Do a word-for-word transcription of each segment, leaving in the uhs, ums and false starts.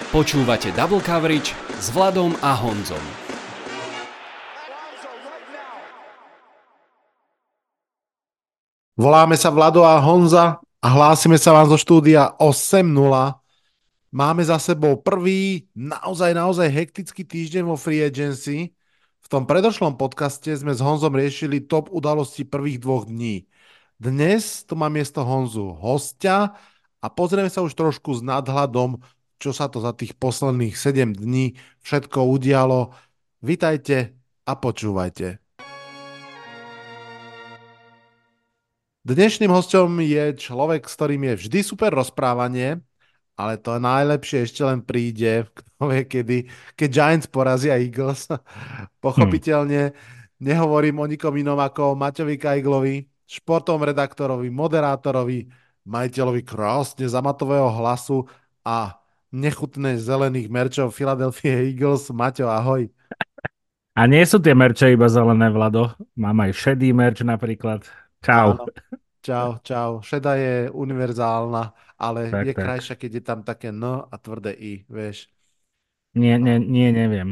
Počúvate Double Coverage s Vladom a Honzom. Voláme sa Vlado a Honza a hlásime sa vám zo štúdia osem nula. Máme za sebou prvý naozaj, naozaj hektický týždeň vo Free Agency. V tom predošlom podcaste sme s Honzom riešili top udalosti prvých dvoch dní. Dnes tu mám miesto Honzu hostia a pozrieme sa už trošku s nadhľadom, čo sa to za tých posledných sedem dní všetko udialo. Vitajte a počúvajte. Dnešným hosťom je človek, s ktorým je vždy super rozprávanie, ale to najlepšie ešte len príde, kto vie kedy, keď Giants porazia Eagles. Hm. Pochopiteľne nehovorím o nikom inom ako o Maťovi Kajglovi, športovom redaktorovi, moderátorovi, majiteľovi krásne zamatového hlasu a nechutné zelených merčov Philadelphia Eagles. Maťo, ahoj. A nie sú tie merče iba zelené, Vlado. Mám aj šedý merč napríklad. Čau. Áno. Čau, čau. Šeda je univerzálna, ale Tak, je tak. krajšia, keď je tam také N a tvrdé I, vieš. Nie, nie, nie, neviem.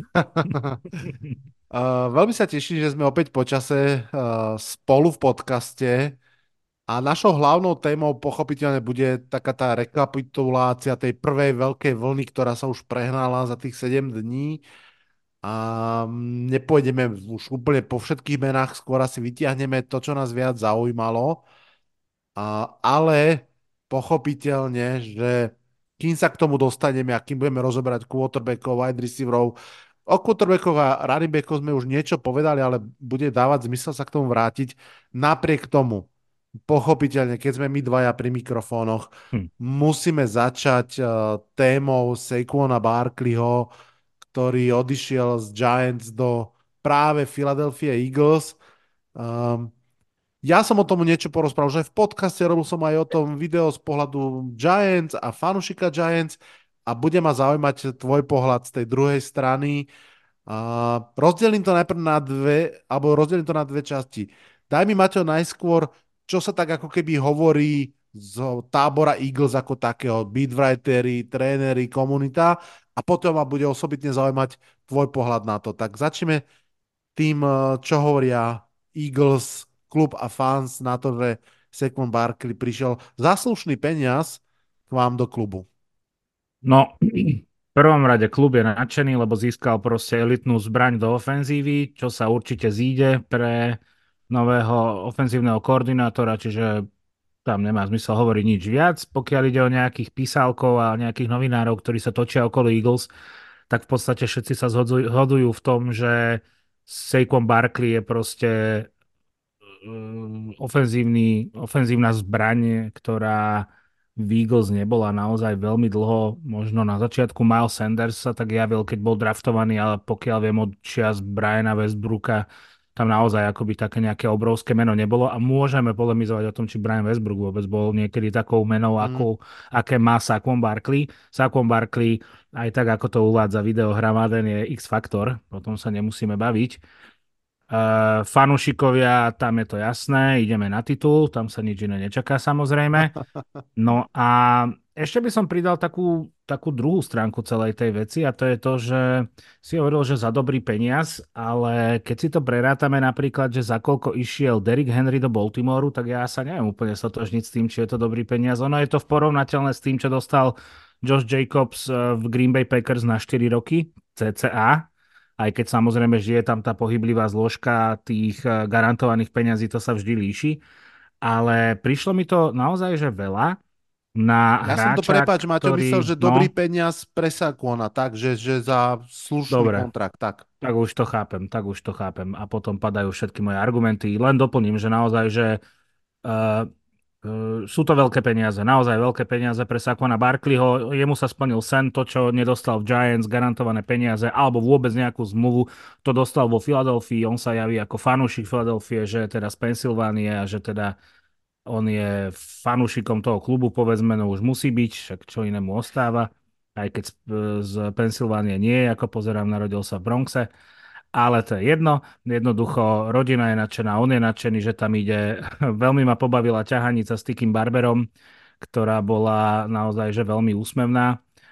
Uh, veľmi sa teším, že sme opäť počase uh, spolu v podcaste a našou hlavnou témou pochopiteľne bude taká tá rekapitulácia tej prvej veľkej vlny, ktorá sa už prehnala za tých sedem dní. A mm, nepôjdeme už úplne po všetkých menách, skôr asi vytiahneme to, čo nás viac zaujímalo. A, ale pochopiteľne, že kým sa k tomu dostaneme a kým budeme rozoberať quarterbackov, wide receiverov, o quarterbackoch a running backoch sme už niečo povedali, ale bude dávať zmysel sa k tomu vrátiť. Napriek tomu, pochopiteľne, keď sme my dvaja pri mikrofónoch, Hm. musíme začať uh, témou Saquona Barkleyho, ktorý odišiel z Giants do práve Philadelphia Eagles. Um, ja som o tom niečo porozprával, že v podcaste robil som aj o tom video z pohľadu Giants a fanušika Giants a bude ma zaujímať tvoj pohľad z tej druhej strany. A rozdelím to najprv na dve, alebo rozdelím to na dve časti. Daj mi, Maťo, najskôr, čo sa tak ako keby hovorí z tábora Eagles ako takého, beatwriteri, tréneri, komunita a potom ma bude osobitne zaujímať tvoj pohľad na to. Tak začneme tým, čo hovoria Eagles, klub a fans na to, že Saquon Barkley prišiel za slušný peniaz k vám do klubu. No, v prvom rade klub je nadšený, lebo získal proste elitnú zbraň do ofenzívy, čo sa určite zíde pre nového ofenzívneho koordinátora, čiže tam nemá zmysel hovoriť nič viac. Pokiaľ ide o nejakých písálkov a nejakých novinárov, ktorí sa točia okolo Eagles, tak v podstate všetci sa zhodujú v tom, že Saquon Barkley je proste um, ofenzívny, ofenzívna zbraň, ktorá v Eagles nebola naozaj veľmi dlho. Možno na začiatku Miles Sanders sa tak javil, keď bol draftovaný, ale pokiaľ viem od čias Briana Westbrooka, tam naozaj akoby také nejaké obrovské meno nebolo a môžeme polemizovať o tom, či Brian Westbrook vôbec bol niekedy takou menou, Mm. ako, aké má Saquon Barkley. Saquon Barkley, aj tak ako to uvádza videohra Madden, je X-faktor, o tom sa nemusíme baviť. Uh, fanúšikovia, tam je to jasné, ideme na titul, tam sa nič iné nečaká samozrejme. No a ešte by som pridal takú, takú druhú stránku celej tej veci a to je to, že si hovoril, že za dobrý peniaz, ale keď si to prerátame napríklad, že za koľko išiel Derrick Henry do Baltimoru, tak ja sa neviem úplne stotožniť s tým, či je to dobrý peniaz. Ono je to v porovnateľné s tým, čo dostal Josh Jacobs v Green Bay Packers na štyri roky, cca. Aj keď samozrejme žije tam tá pohyblivá zložka tých garantovaných peňazí, to sa vždy líši. Ale prišlo mi to naozaj, že veľa na Ja som to, hráča, prepáč, Maťo, myslel, ktorý... že dobrý No, peniaz pre Saquona, tak, že, že za slušný dobre, kontrakt, tak. tak už to chápem, tak už to chápem. A potom padajú všetky moje argumenty. Len doplním, že naozaj, že uh, uh, sú to veľké peniaze, naozaj veľké peniaze pre Saquona Barkleyho. Jemu sa splnil sen, to, čo nedostal v Giants, garantované peniaze, alebo vôbec nejakú zmluvu, to dostal vo Filadelfii. On sa javí ako fanúšik Filadelfie, že je teda z Pensylvánie a že teda on je fanúšikom toho klubu, povedzme, no už musí byť, však čo inému ostáva, aj keď z, z Pensylvánie nie je, ako pozerám, narodil sa v Bronxe, ale to je jedno, jednoducho rodina je nadšená, on je nadšený, že tam ide. Veľmi ma pobavila ťahanica s Tykým Barberom, ktorá bola naozaj že veľmi úsmevná.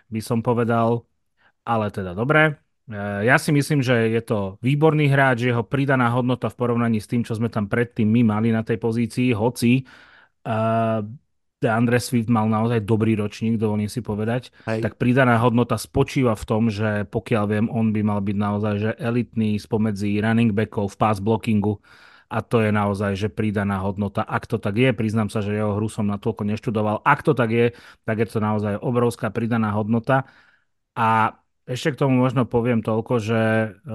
by som povedal, ale teda dobre. E, Ja si myslím, že je to výborný hráč, jeho pridaná hodnota v porovnaní s tým, čo sme tam predtým my mali na tej pozícii, hoci uh, DeAndre Swift mal naozaj dobrý ročník, dovolím si povedať, Hej. tak pridaná hodnota spočíva v tom, že pokiaľ viem, on by mal byť naozaj že elitný spomedzi running backov v pass blockingu a to je naozaj, že pridaná hodnota. Ak to tak je, priznám sa, že jeho hru som natoľko neštudoval, ak to tak je, tak je to naozaj obrovská pridaná hodnota. A ešte k tomu možno poviem toľko, že e,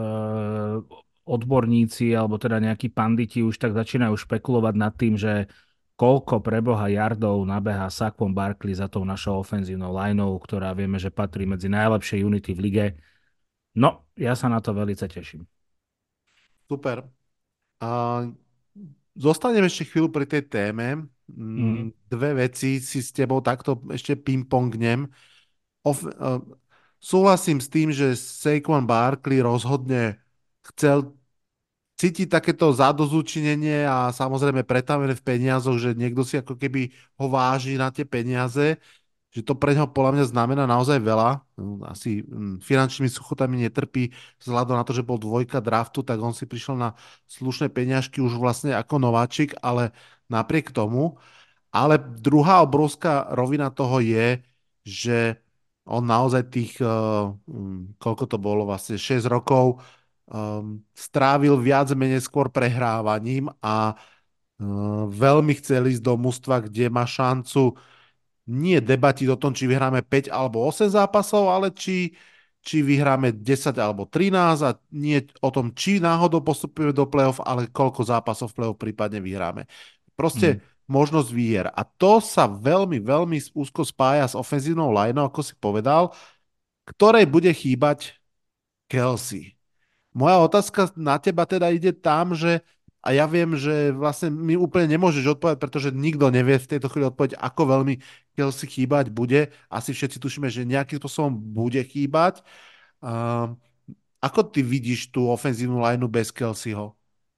odborníci alebo teda nejakí panditi už tak začínajú špekulovať nad tým, že koľko preboha yardov nabeha Saquon Barkley za tou našou ofenzívnou lineou, ktorá vieme, že patrí medzi najlepšie unity v lige. No, ja sa na to veľmi teším. Super. A zostanem ešte chvíľu pri tej téme. Mm. Mm, Dve veci si s tebou takto ešte pingpongnem. Of, uh, súhlasím s tým, že Saquon Barkley rozhodne chcel cítiť takéto zadosťučinenie a samozrejme pretavené v peniazoch, že niekto si ako keby ho váži na tie peniaze, že to pre neho podľa mňa znamená naozaj veľa. Mm, Asi mm, finančnými suchotami netrpí vzhľadom na to, že bol dvojka draftu, tak on si prišiel na slušné peniažky už vlastne ako nováčik, ale napriek tomu. Ale druhá obrovská rovina toho je, že on naozaj tých, uh, um, koľko to bolo vlastne, šesť rokov um, strávil viac menej skôr prehrávaním a uh, veľmi chcel ísť do mužstva, kde má šancu nie debatiť o tom, či vyhráme päť alebo osem zápasov, ale či, či vyhráme desať alebo trinásť a nie o tom, či náhodou postupujeme do play-off, ale koľko zápasov v play-off prípadne vyhráme. Proste Mm. možnosť výher. A to sa veľmi, veľmi úzko spája s ofenzívnou lineou, ako si povedal, ktorej bude chýbať Kelsey. Moja otázka na teba teda ide tam, že a ja viem, že vlastne mi úplne nemôžeš odpovedať, pretože nikto nevie v tejto chvíli odpovedať, ako veľmi Kelsey chýbať bude. Asi všetci tušíme, že nejakým spôsobom bude chýbať. Uh, ako ty vidíš tú ofenzívnu lineu bez Kelseyho?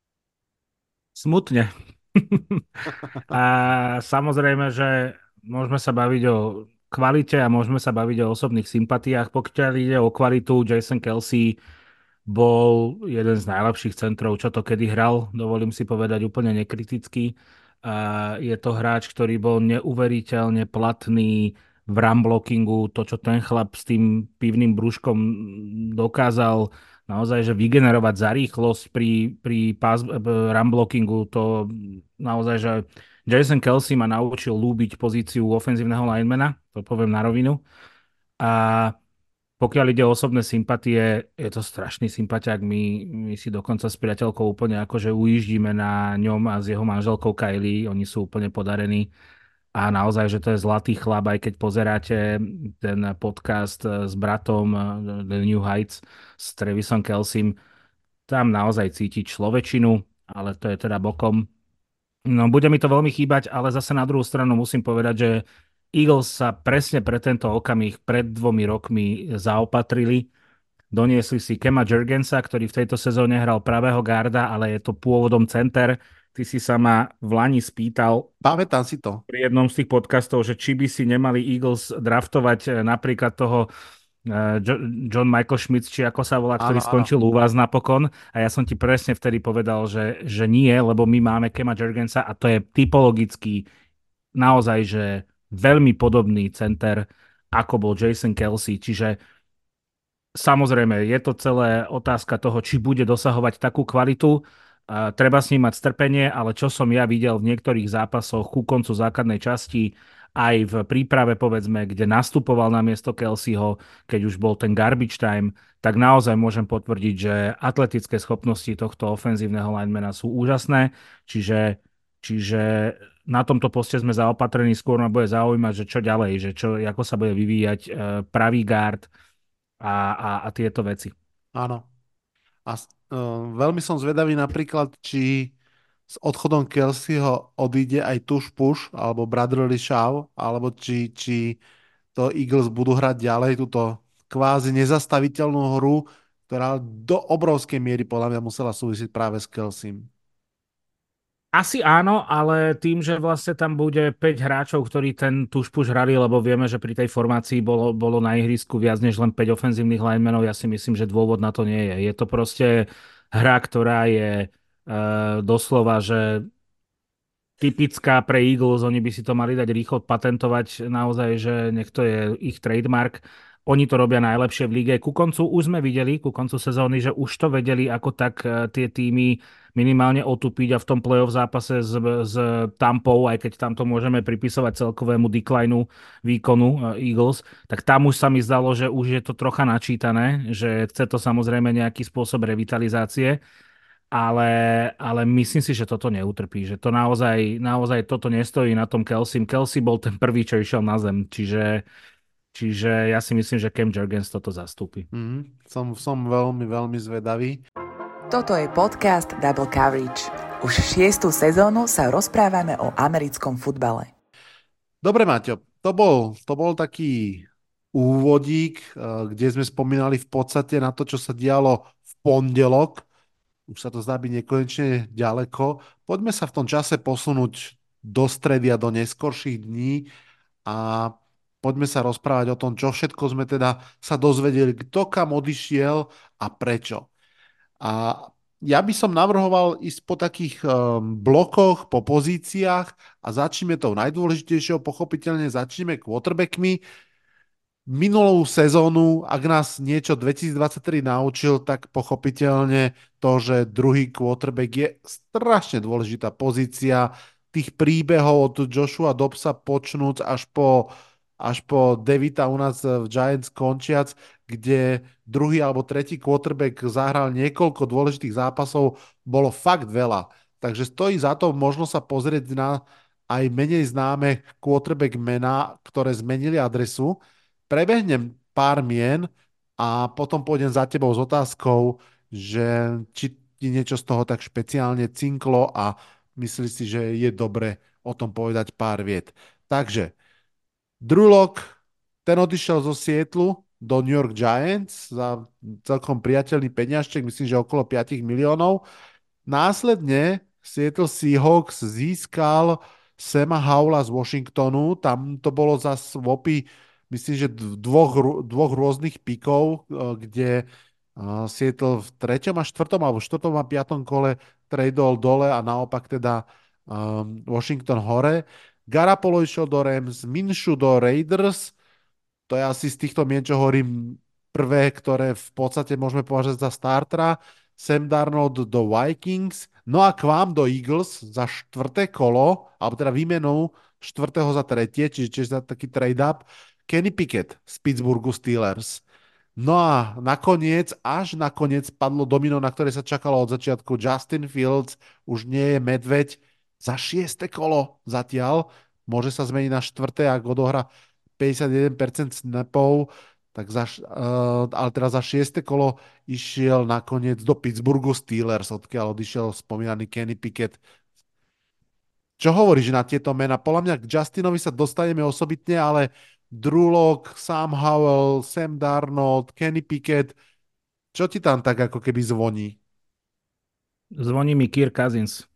Smutne. A samozrejme, že môžeme sa baviť o kvalite a môžeme sa baviť o osobných sympatiách. Pokiaľ ide o kvalitu, Jason Kelsey bol jeden z najlepších centrov, čo to kedy hral, dovolím si povedať úplne nekriticky. A je to hráč, ktorý bol neuveriteľne platný v run blockingu, to, čo ten chlap s tým pivným brúškom dokázal naozaj, že vygenerovať za rýchlosť pri, pri pass, run blockingu, to naozaj, že Jason Kelsey ma naučil lúbiť pozíciu ofenzívneho linemana, to poviem na rovinu. A pokiaľ ide o osobné sympatie, je to strašný sympatiák. My, my si dokonca s priateľkou úplne akože ujíždime na ňom a s jeho manželkou Kylie. Oni sú úplne podarení. A naozaj, že to je zlatý chlap, aj keď pozeráte ten podcast s bratom The New Heights s Travisom Kelsim, tam naozaj cítiť človečinu, ale to je teda bokom. No, bude mi to veľmi chýbať, ale zase na druhú stranu musím povedať, že Eagles sa presne pre tento okamih pred dvomi rokmi zaopatrili. Doniesli si Kema Jurgensa, ktorý v tejto sezóne hral pravého garda, ale je to pôvodom center. Ty si sa ma v Lani spýtal Pamätám si to. pri jednom z tých podcastov, že či by si nemali Eagles draftovať eh, napríklad toho eh, Jo- John Michael Schmitz, či ako sa volá, ktorý Áno, áno. skončil u vás napokon. A ja som ti presne vtedy povedal, že, že nie, lebo my máme Kema Jurgensa a to je typologicky naozaj, že veľmi podobný center, ako bol Jason Kelsey. Čiže samozrejme, je to celé otázka toho, či bude dosahovať takú kvalitu. A treba s ním mať strpenie, ale čo som ja videl v niektorých zápasoch ku koncu základnej časti, aj v príprave, povedzme, kde nastupoval na miesto Kelseyho, keď už bol ten garbage time, tak naozaj môžem potvrdiť, že atletické schopnosti tohto ofenzívneho linemana sú úžasné, čiže, čiže na tomto poste sme zaopatrení, skôr ma bude zaujímať, že čo ďalej, že čo, ako sa bude vyvíjať e, pravý guard a, a, a tieto veci. Áno. A uh, veľmi som zvedavý napríklad, či s odchodom Kelseyho odíde aj Tuš Puš alebo Bradley Shaw, alebo či, či to Eagles budú hrať ďalej túto kvázi nezastaviteľnú hru, ktorá do obrovskej miery podľa mňa musela súvisieť práve s Kelseym. Asi áno, ale tým, že vlastne tam bude päť hráčov, ktorí ten tušpuš hrali, lebo vieme, že pri tej formácii bolo, bolo na ihrisku viac než len päť ofenzívnych linemenov, ja si myslím, že dôvod na to nie je. Je to proste hra, ktorá je uh, doslova, že typická pre Eagles, oni by si to mali dať rýchlo patentovať naozaj, že nech to je ich trademark. Oni to robia najlepšie v lige. Ku koncu už sme videli, ku koncu sezóny, že už to vedeli, ako tak eh, tie týmy minimálne otupiť a v tom playoff zápase s, s Tampou, aj keď tam to môžeme pripisovať celkovému declineu výkonu eh, Eagles, tak tam už sa mi zdalo, že už je to trocha načítané, že chce to samozrejme nejaký spôsob revitalizácie, ale, ale myslím si, že toto neutrpí, že to naozaj, naozaj toto nestojí na tom Kelsim. Kelsey bol ten prvý, čo išiel na zem, čiže, čiže ja si myslím, že Cam Jurgens toto zastúpi. Mm, som, som veľmi, veľmi zvedavý. Toto je podcast Double Coverage. Už šiestú sezónu sa rozprávame o americkom futbale. Dobre, Maťo, to bol, to bol taký úvodík, kde sme spomínali v podstate na to, čo sa dialo v pondelok. Už sa to zdá byť nekonečne ďaleko. Poďme sa v tom čase posunúť do stredy a do neskorších dní a poďme sa rozprávať o tom, čo všetko sme teda sa dozvedeli, kto kam odišiel a prečo. A ja by som navrhoval ísť po takých um, blokoch, po pozíciách a začneme tou najdôležitejšou, pochopiteľne začneme quarterbackmi. Minulú sezónu, ak nás niečo dvetisícdvadsaťtri naučil, tak pochopiteľne to, že druhý quarterback je strašne dôležitá pozícia tých príbehov od Joshua Dobbsa počnúc až po, až po Davida u nás v Giants končiac, kde druhý alebo tretí quarterback zahral niekoľko dôležitých zápasov, bolo fakt veľa. Takže stojí za to možno sa pozrieť na aj menej známe quarterback mená, ktoré zmenili adresu. Prebehnem pár mien a potom pôjdem za tebou s otázkou, že či ti niečo z toho tak špeciálne cinklo a myslíš si, že je dobre o tom povedať pár viet. Takže, Drew Lock, ten odišiel zo Seattlu do New York Giants za celkom priateľný peniažček, myslím, že okolo päť miliónov. Následne Seattle Seahawks získal Sama Howla z Washingtonu, tam to bolo za swapy, myslím, že dvoch, dvoch rôznych pikov, kde Seattle v treťom a štvrtom alebo štvrtom a piatom kole tradeol dole a naopak teda um, Washington hore. Garapolo išiel do Rams, Minshew do Raiders, to je asi z týchto mien, čo hovorím, prvé, ktoré v podstate môžeme považať za startera. Sam Darnold do Vikings, no a k vám do Eagles za štvrté kolo, alebo teda výmenou štvrtého za tretie, čiže, čiže za taký trade-up, Kenny Pickett z Pittsburghu Steelers. No a nakoniec, až nakoniec padlo domino, na ktoré sa čakalo od začiatku. Justin Fields už nie je medveď za šieste kolo zatiaľ. Môže sa zmeniť na štvrté, ak odohra päťdesiatjeden percent snapov, tak za, uh, ale teraz za šieste kolo išiel nakoniec do Pittsburghu Steelers, odkiaľ odišiel spomínaný Kenny Pickett. Čo hovoríš na tieto mená? Podľa mňa k Justinovi sa dostaneme osobitne, ale Drew Lock, Sam Howell, Sam Darnold, Kenny Pickett, čo ti tam tak ako keby zvoní? Zvoní mi Kirk Cousins.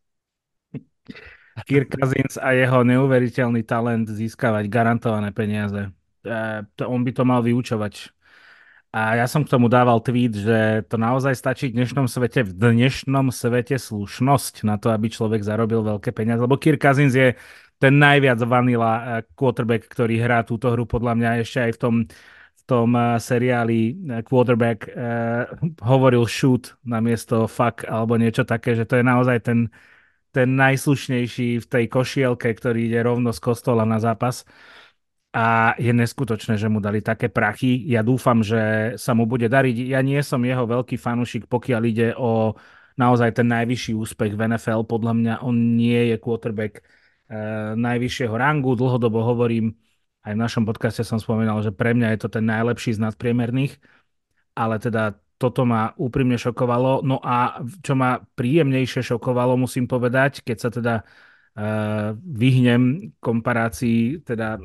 Kirk Cousins a jeho neuveriteľný talent získavať garantované peniaze. E, to, on by to mal vyučovať. A ja som k tomu dával tweet, že to naozaj stačí v dnešnom svete, v dnešnom svete slušnosť na to, aby človek zarobil veľké peniaze. Lebo Kirk Cousins je ten najviac vanila quarterback, ktorý hrá túto hru podľa mňa ešte aj v tom, v tom seriáli quarterback eh, hovoril shoot namiesto fuck alebo niečo také, že to je naozaj ten ten najslušnejší v tej košielke, ktorý ide rovno z kostola na zápas. A je neskutočné, že mu dali také prachy. Ja dúfam, že sa mu bude dariť. Ja nie som jeho veľký fanúšik, pokiaľ ide o naozaj ten najvyšší úspech v en ef el. Podľa mňa on nie je quarterback eh, najvyššieho rangu. Dlhodobo hovorím, aj v našom podcaste som spomínal, že pre mňa je to ten najlepší z nadpriemerných. Ale teda toto ma úprimne šokovalo. No a čo ma príjemnejšie šokovalo, musím povedať, keď sa teda uh, vyhnem komparácii teda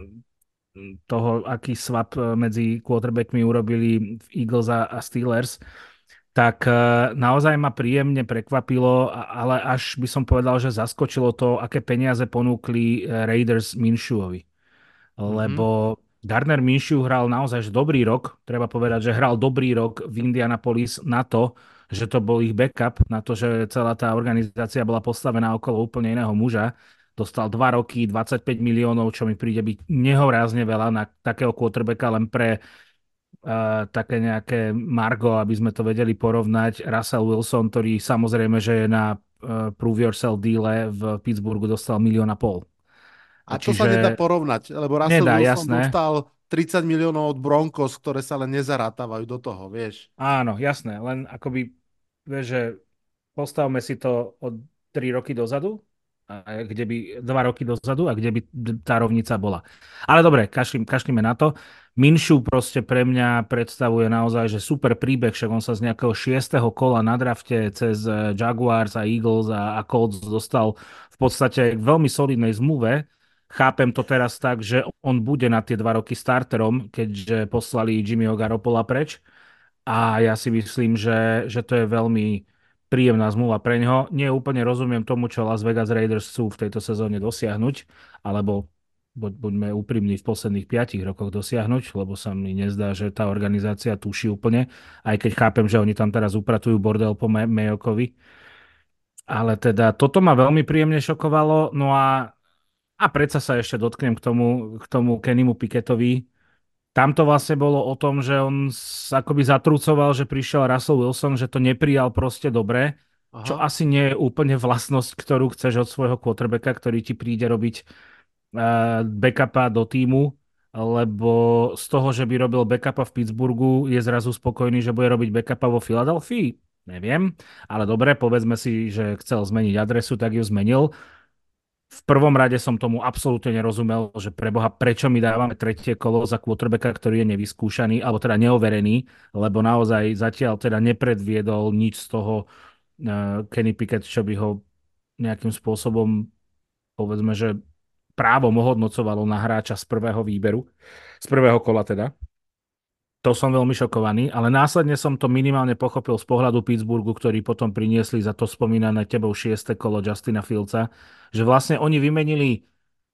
toho, aký swap medzi quarterbackmi urobili v Eagles a, a Steelers, tak uh, naozaj ma príjemne prekvapilo, ale až by som povedal, že zaskočilo to, aké peniaze ponúkli Raiders Minshew'ovi. Mm-hmm. Lebo Gardner Minshew hral naozaj že dobrý rok. Treba povedať, že hral dobrý rok v Indianapolis na to, že to bol ich backup, na to, že celá tá organizácia bola postavená okolo úplne iného muža. Dostal dva roky, dvadsaťpäť miliónov, čo mi príde byť nehorázne veľa na takého quarterbacka len pre uh, také nejaké margo, aby sme to vedeli porovnať. Russell Wilson, ktorý samozrejme, že je na uh, prove yourself deale v Pittsburghu dostal milión a pol. A to sa nedá Čiže porovnať, lebo Russell nedá, Wilson jasné. dostal tridsať miliónov od Broncos, ktoré sa len nezarátavajú do toho, vieš. Áno, jasné, len akoby, vieš, že postavme si to od tri roky dozadu, a kde by, dva roky dozadu a kde by tá rovnica bola. Ale dobre, kašlim, kašlíme na to. Minshew proste pre mňa predstavuje naozaj, že super príbeh, však on sa z nejakého šiesteho kola na drafte cez Jaguars a Eagles a, a Colts dostal v podstate k veľmi solidnej zmluve. Chápem to teraz tak, že on bude na tie dva roky starterom, keďže poslali Jimmyho Garoppola preč. A ja si myslím, že, že to je veľmi príjemná zmluva pre ňoho. Nie úplne rozumiem tomu, čo Las Vegas Raiders chcú v tejto sezóne dosiahnuť, alebo buď, buďme úprimní, v posledných piatich rokoch dosiahnuť, lebo sa mi nezdá, že tá organizácia tuší úplne, aj keď chápem, že oni tam teraz upratujú bordel po Mayokovi. Ale teda toto ma veľmi príjemne šokovalo. No a, a predsa sa ešte dotknem k tomu, k tomu Kennymu Pickettovi. Tam to vlastne bolo o tom, že on akoby zatrúcoval, že prišiel Russell Wilson, že to neprijal proste dobre, čo Aha. asi nie je úplne vlastnosť, ktorú chceš od svojho quarterbacka, ktorý ti príde robiť uh, backupa do týmu, lebo z toho, že by robil backupa v Pittsburghu, je zrazu spokojný, že bude robiť backupa vo Filadelfii. Neviem, ale dobre, povedzme si, že chcel zmeniť adresu, tak ju zmenil. V prvom rade som tomu absolútne nerozumel, že preboha, prečo mi dávame tretie kolo za quarterbacka, ktorý je nevyskúšaný, alebo teda neoverený, lebo naozaj zatiaľ teda nepredviedol nič z toho uh, Kenny Pickett, čo by ho nejakým spôsobom, povedzme, že právom ohodnocovalo na hráča z prvého výberu, z prvého kola teda. To som veľmi šokovaný, ale následne som to minimálne pochopil z pohľadu Pittsburghu, ktorí potom priniesli za to spomínané tebou šieste kolo Justina Fieldsa, že vlastne oni vymenili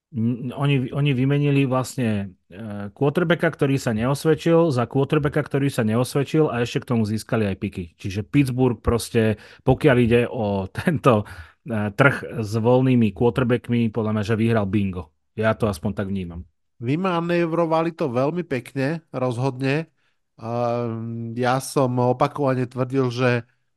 oni, oni vymenili vlastne quarterbacka, ktorý sa neosvedčil, za quarterbacka, ktorý sa neosvedčil a ešte k tomu získali aj piky. Čiže Pittsburgh proste, pokiaľ ide o tento trh s voľnými quarterbackmi, podľa mňa, že vyhral bingo. Ja to aspoň tak vnímam. Vymanevrovali to veľmi pekne, rozhodne. Uh, ja som opakovane tvrdil, že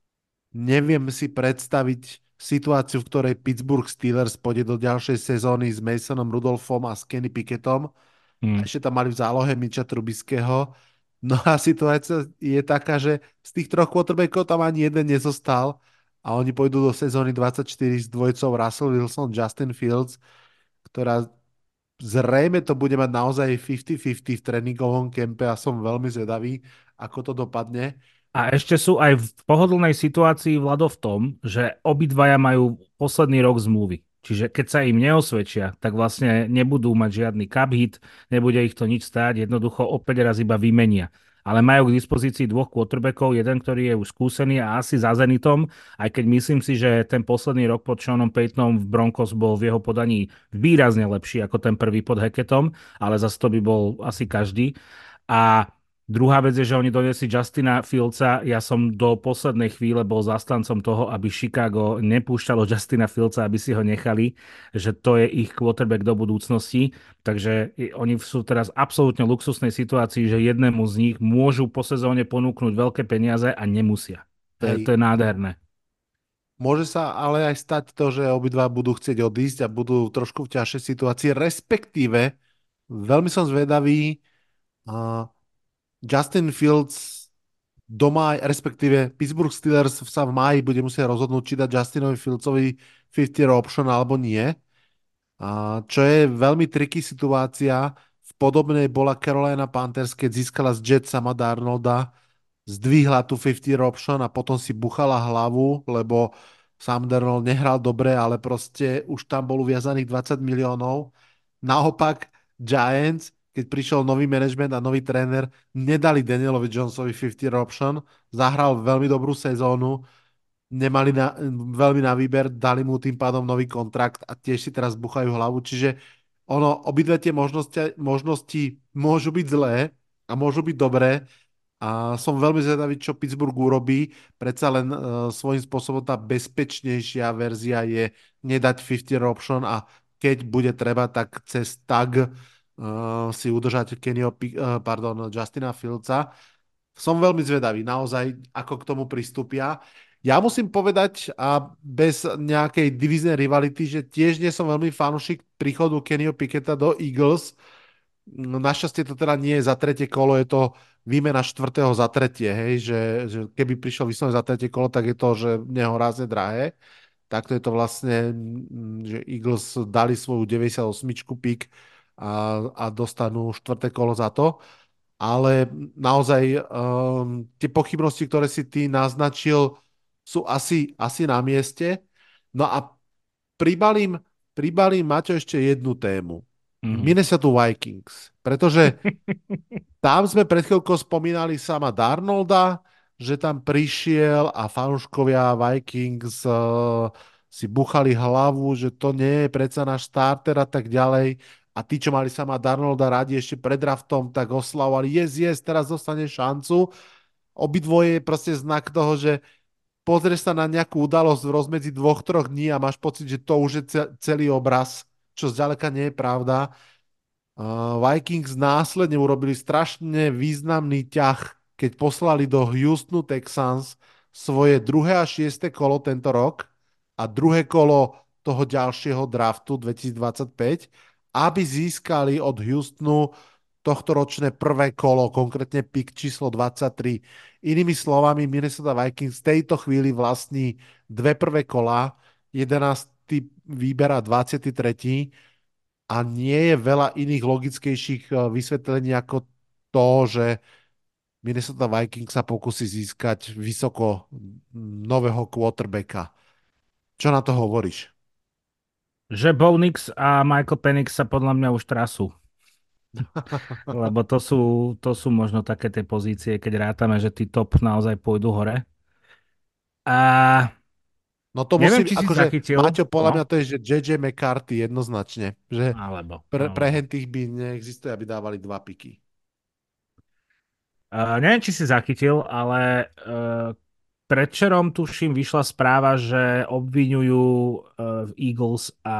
neviem si predstaviť situáciu, v ktorej Pittsburgh Steelers pôjde do ďalšej sezóny s Masonom Rudolphom a s Kenny Pickettom. A Hmm. ešte tam mali v zálohe Mitcha Trubiskyho. No a situácia je taká, že z tých troch quarterbackov tam ani jeden nezostal a oni pôjdu do sezóny dvadsaťštyri s dvojicou Russell Wilson, Justin Fields, ktorá zrejme to bude mať naozaj päťdesiat päťdesiat v tréningovom kempe a som veľmi zvedavý, ako to dopadne. A ešte sú aj v pohodlnej situácii Vlado v tom, že obidvaja majú posledný rok zmluvy. Čiže keď sa im neosvedčia, tak vlastne nebudú mať žiadny cap hit, nebude ich to nič stáť, jednoducho opäť raz iba vymenia. Ale majú k dispozícii dvoch quarterbackov, jeden, ktorý je už skúsený a asi za Zenitom, aj keď myslím si, že ten posledný rok pod Seanom Paytonom v Broncos bol v jeho podaní výrazne lepší ako ten prvý pod Hackettom, ale zase to by bol asi každý. A druhá vec je, že oni doniesli Justina Fieldsa. Ja som do poslednej chvíle bol zastancom toho, aby Chicago nepúšťalo Justina Fieldsa, aby si ho nechali, že to je ich quarterback do budúcnosti. Takže oni sú teraz absolútne luxusnej situácii, že jednému z nich môžu po sezóne ponúknuť veľké peniaze a nemusia. To je, to je nádherné. Môže sa ale aj stať to, že obidva budú chcieť odísť a budú trošku v ťažšej situácii, respektíve veľmi som zvedavý, uh, Justin Fields doma, respektíve Pittsburgh Steelers sa v máji bude musieť rozhodnúť, či dať Justinovi Fieldsovi päťdesiat option alebo nie. A čo je veľmi triky situácia, v podobnej bola Carolina Panthers, keď získala z Jets sama Darnolda, zdvihla tú päťdesiat option a potom si buchala hlavu, lebo Sam Darnold nehral dobre, ale proste už tam bol uviazaných dvadsať miliónov. Naopak Giants keď prišiel nový management a nový tréner, nedali Danielovi Jonesovi päťdesiat option, zahral veľmi dobrú sezónu, nemali na, veľmi na výber, dali mu tým pádom nový kontrakt a tiež si teraz buchajú hlavu, čiže ono, obidve tie možnosti, možnosti môžu byť zlé a môžu byť dobré a som veľmi zvedavý, čo Pittsburgh urobí, predsa len uh, svojím spôsobom tá bezpečnejšia verzia je nedať päťdesiat option a keď bude treba, tak cez tag uh, si udržať Kennyho, uh, pardon, Justina Fieldsa. Som veľmi zvedavý, naozaj, ako k tomu pristúpia. Ja musím povedať, a bez nejakej divíznej rivality, že tiež nie som veľmi fanúšik príchodu Kennyho Picketta do Eagles. Našťastie to teda nie je za tretie kolo, je to výmena štvrtého za tretie, hej, že, že keby prišiel vyslovene za tretie kolo, tak je to, že nehorázne drahé. Takto je to vlastne, že Eagles dali svoju deväťdesiatosem pik a, a dostanú štvrté kolo za to. Ale naozaj um, tie pochybnosti, ktoré si ty naznačil, sú asi, asi na mieste. No a pribalím, pribalím Maťo ešte jednu tému. Mhm. Minnesota Vikings. Pretože tam sme pred chvíľkou spomínali sama Darnolda, že tam prišiel a fanúškovia Vikings uh, si buchali hlavu, že to nie je predsa náš starter a tak ďalej. A tí, čo mali sama Darnolda radi ešte pred draftom, tak oslavovali, yes, yes, teraz dostane šancu. Obidvoje je proste znak toho, že pozrieš sa na nejakú udalosť v rozmedzi dvoch, troch dní a máš pocit, že to už je celý obraz, čo zďaleka nie je pravda. Uh, Vikings následne urobili strašne významný ťah, keď poslali do Houstonu Texans svoje druhé a šieste kolo tento rok a druhé kolo toho ďalšieho draftu dvetisícdvadsaťpäť, aby získali od Houstonu tohtoročné prvé kolo, konkrétne pick číslo dvadsaťtri. Inými slovami, Minnesota Vikings v tejto chvíli vlastní dve prvé kola, jedenásty výber a dvadsiaty tretí a nie je veľa iných logickejších vysvetlení ako to, že Minnesota Vikings sa pokusí získať vysoko nového quarterbacka. Čo na to hovoríš? Že Bo Nix a Michael Penix sa podľa mňa už trasú. Lebo to sú, to sú možno také tie pozície, keď rátame, že tí top naozaj pôjdu hore. A no to neviem, musí, či si akože, zachytil. Maťo, podľa no? mňa to je, že jé jé McCarthy jednoznačne, že Alebo, pre, alebo. pre hentých by neexistuje, aby dávali dva piky. Uh, neviem, či si zachytil, ale uh, predčerom, tuším, vyšla správa, že obviňujú uh, Eagles a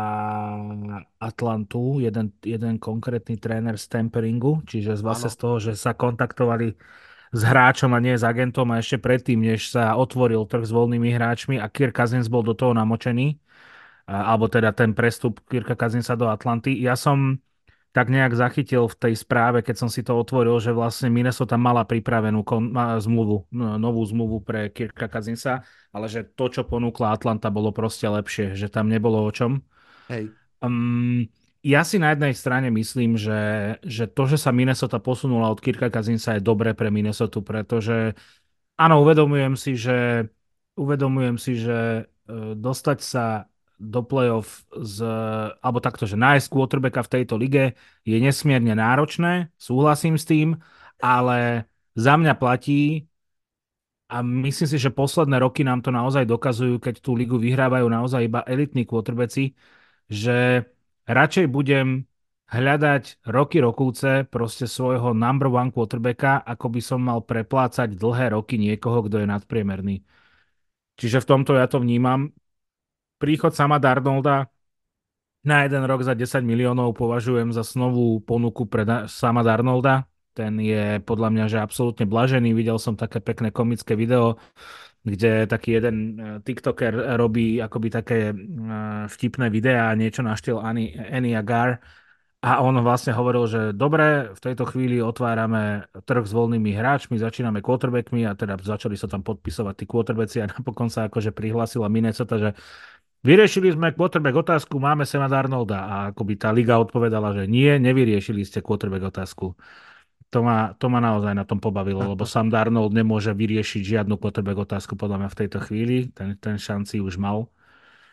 Atlantu, jeden, jeden konkrétny tréner z tamperingu, čiže vlastne z toho, že sa kontaktovali s hráčom a nie s agentom a ešte predtým, než sa otvoril trh s voľnými hráčmi a Kirk Cousins bol do toho namočený, uh, alebo teda ten prestup Kirka Cousinsa do Atlanty. Ja som tak nejak zachytil v tej správe, keď som si to otvoril, že vlastne Minnesota mala pripravenú kon- zmluvu, novú zmluvu pre Kirka Cousinsa, ale že to, čo ponúkla Atlanta, bolo proste lepšie, že tam nebolo o čom. Hej. Um, ja si na jednej strane myslím, že, že to, že sa Minnesota posunula od Kirka Cousinsa je dobré pre Minnesota, pretože áno, uvedomujem si, že uvedomujem si, že uh, dostať sa do play-off z, alebo takto, že nájsť quarterbacka v tejto lige je nesmierne náročné, súhlasím s tým, ale za mňa platí a myslím si, že posledné roky nám to naozaj dokazujú, keď tú ligu vyhrávajú naozaj iba elitní quarterbacki, že radšej budem hľadať roky rokúce proste svojho number one quarterbacka, ako by som mal preplácať dlhé roky niekoho, kto je nadpriemerný. Čiže v tomto ja to vnímam. Príchod sama Darnolda na jeden rok za desať miliónov považujem za snovú ponuku pre da- sama Darnolda. Ten je podľa mňa, že absolútne blažený. Videl som také pekné komické video, kde taký jeden tiktoker robí akoby také vtipné videá, niečo na štýl Annie Agar. A on vlastne hovoril, že dobre, v tejto chvíli otvárame trh s voľnými hráčmi, začíname quarterbackmi a teda začali sa tam podpisovať tí quarterbacki a napokon sa akože prihlásila Minnesota, že vyriešili sme quarterback otázku, máme Sama Darnolda a akoby tá liga odpovedala, že nie, nevyriešili ste quarterback otázku. To ma, to ma naozaj na tom pobavilo, lebo Sam Darnold nemôže vyriešiť žiadnu quarterback otázku podľa mňa v tejto chvíli, ten, ten šanci už mal.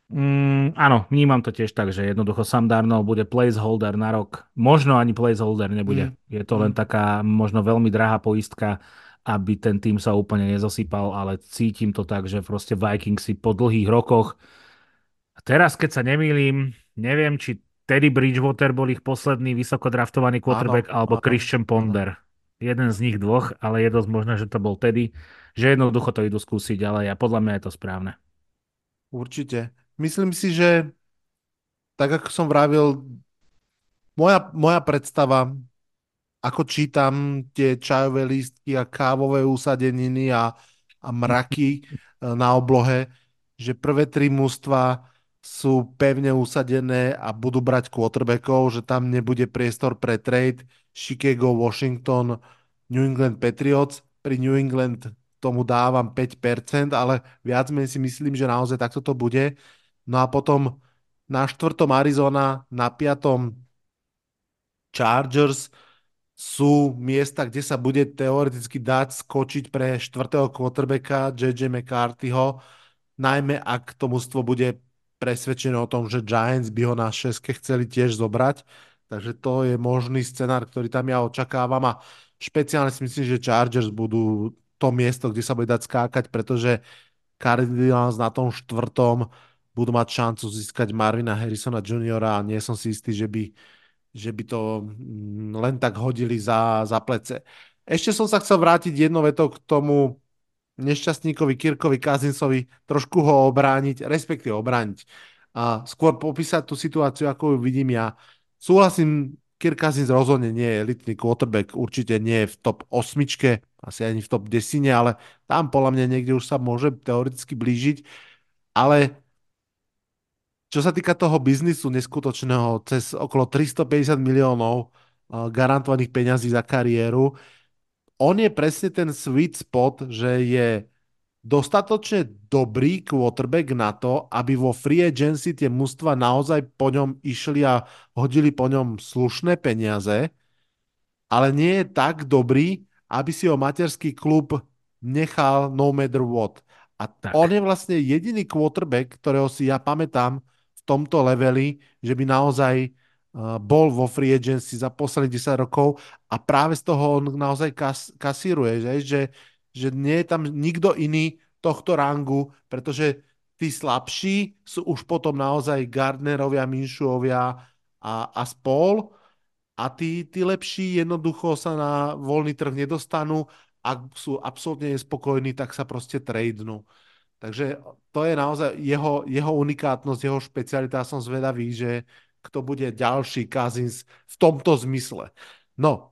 Mm, áno, vnímam to tiež tak, že jednoducho Sam Darnold bude placeholder na rok. Možno ani placeholder nebude. Mm. Je to len Mm. taká možno veľmi drahá poistka, aby ten tým sa úplne nezosypal, ale cítim to tak, že proste Vikingsi po dlhých rokoch. A teraz, keď sa nemýlim, neviem, či Teddy Bridgewater bol ich posledný vysoko draftovaný Áno, quarterback alebo áno, Christian áno. Ponder. Jeden z nich dvoch, ale je dosť možné, že to bol Teddy, že jednoducho to idú skúsiť ďalej a podľa mňa je to správne. Určite. Myslím si, že tak ako som vravil, moja, moja predstava, ako čítam tie čajové lístky a kávové usadeniny a, a mraky e, na oblohe, že prvé tri mužstva sú pevne usadené a budú brať quarterbackov, že tam nebude priestor pre trade. Chicago, Washington, New England Patriots. Pri New England tomu dávam päť percent, ale viac menej si myslím, že naozaj takto to bude. No a potom na štvrtom Arizona, na piatom Chargers sú miesta, kde sa bude teoreticky dať skočiť pre štvrtého quarterbacka J J McCarthyho, najmä ak to mužstvo bude presvedčené o tom, že Giants by ho na šeske chceli tiež zobrať. Takže to je možný scenár, ktorý tam ja očakávam a špeciálne si myslím, že Chargers budú to miesto, kde sa bude dať skákať, pretože Cardinals na tom štvrtom budú mať šancu získať Marvina Harrisona juniora a nie som si istý, že by že by to mm, len tak hodili za, za plece. Ešte som sa chcel vrátiť jednou vetou k tomu nešťastníkovi Kirkovi Cousinsovi, trošku ho obrániť, respektíve obrániť. A skôr popísať tú situáciu, ako ju vidím ja. Súhlasím, Kirk Cousins rozhodne nie je elitný quarterback, určite nie je v top osmičke, asi ani v top desine, ale tam podľa mňa niekde už sa môže teoreticky blížiť. Ale čo sa týka toho biznisu neskutočného, cez okolo tristopäťdesiat miliónov uh, garantovaných peňazí za kariéru, on je presne ten sweet spot, že je dostatočne dobrý quarterback na to, aby vo free agency tie mužstva naozaj po ňom išli a hodili po ňom slušné peniaze, ale nie je tak dobrý, aby si ho materský klub nechal no matter what. A on Tak. je vlastne jediný quarterback, ktorého si ja pamätám v tomto leveli, že by naozaj uh, bol vo free agency za posledných desať rokov a práve z toho on naozaj kas, kasíruje, že, že, že nie je tam nikto iný tohto rangu, pretože tí slabší sú už potom naozaj Gardnerovia, Minšuovia a, a spol a tí, tí lepší jednoducho sa na voľný trh nedostanú. Ak sú absolútne nespokojní, tak sa proste tradenú. Takže to je naozaj jeho, jeho unikátnosť, jeho špecialita. Som zvedavý, že kto bude ďalší Cousins v tomto zmysle. No,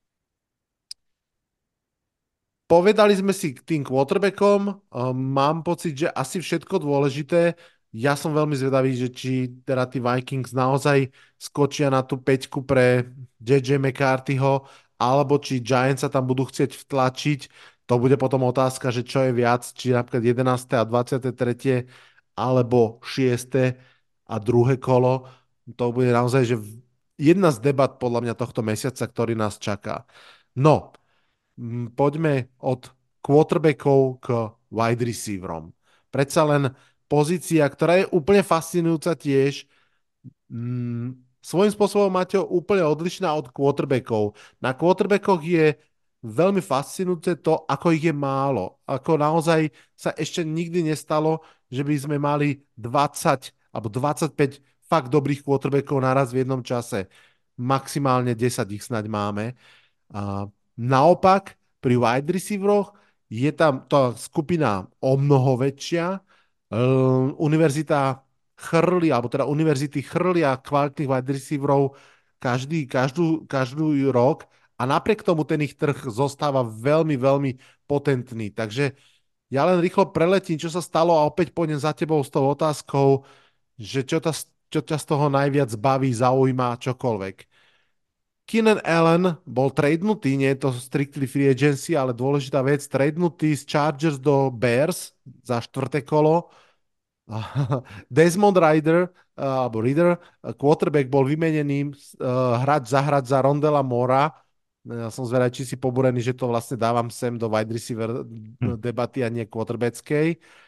povedali sme si k tým quarterbackom. Um, mám pocit, že asi všetko dôležité. Ja som veľmi zvedavý, že či teda tí Vikings naozaj skočia na tú peťku pre J J McCarthyho, alebo či Giants sa tam budú chcieť vtlačiť. To bude potom otázka, že čo je viac, či napríklad jedenáste a dvadsiate tretie alebo šieste a druhé kolo. To bude naozaj že jedna z debat podľa mňa tohto mesiaca, ktorý nás čaká. No, Mm, poďme od quarterbackov k wide receiverom. Predsa len pozícia, ktorá je úplne fascinujúca tiež. Mm, svojím spôsobom máte úplne odlišná od quarterbackov. Na quarterbackoch je veľmi fascinujúce to, ako ich je málo. Ako naozaj sa ešte nikdy nestalo, že by sme mali dvadsať alebo dvadsaťpäť fakt dobrých quarterbackov naraz v jednom čase. Maximálne desať ich snaď máme. A naopak, pri wide receiveroch je tam tá skupina o mnoho väčšia. Uh, univerzita chrli, alebo teda univerzity chrlia kvalitných wide receiverov každý, každú, každú rok a napriek tomu ten ich trh zostáva veľmi, veľmi potentný. Takže ja len rýchlo preletím, čo sa stalo a opäť pôjdem za tebou s tou otázkou, že čo, ta, čo ťa z toho najviac baví, zaujíma, čokoľvek. Keenan Allen bol tradenutý, nie je to strictly free agency, ale dôležitá vec, tradenutý z Chargers do Bears za štvrté kolo. Desmond Rider, alebo Rider, quarterback, bol vymenený uh, hrať zahrať za Rondela Mora. Ja som zvedavý, či si pobúrený, že to vlastne dávam sem do wide receiver Hm. debaty a nie quarterbackskej.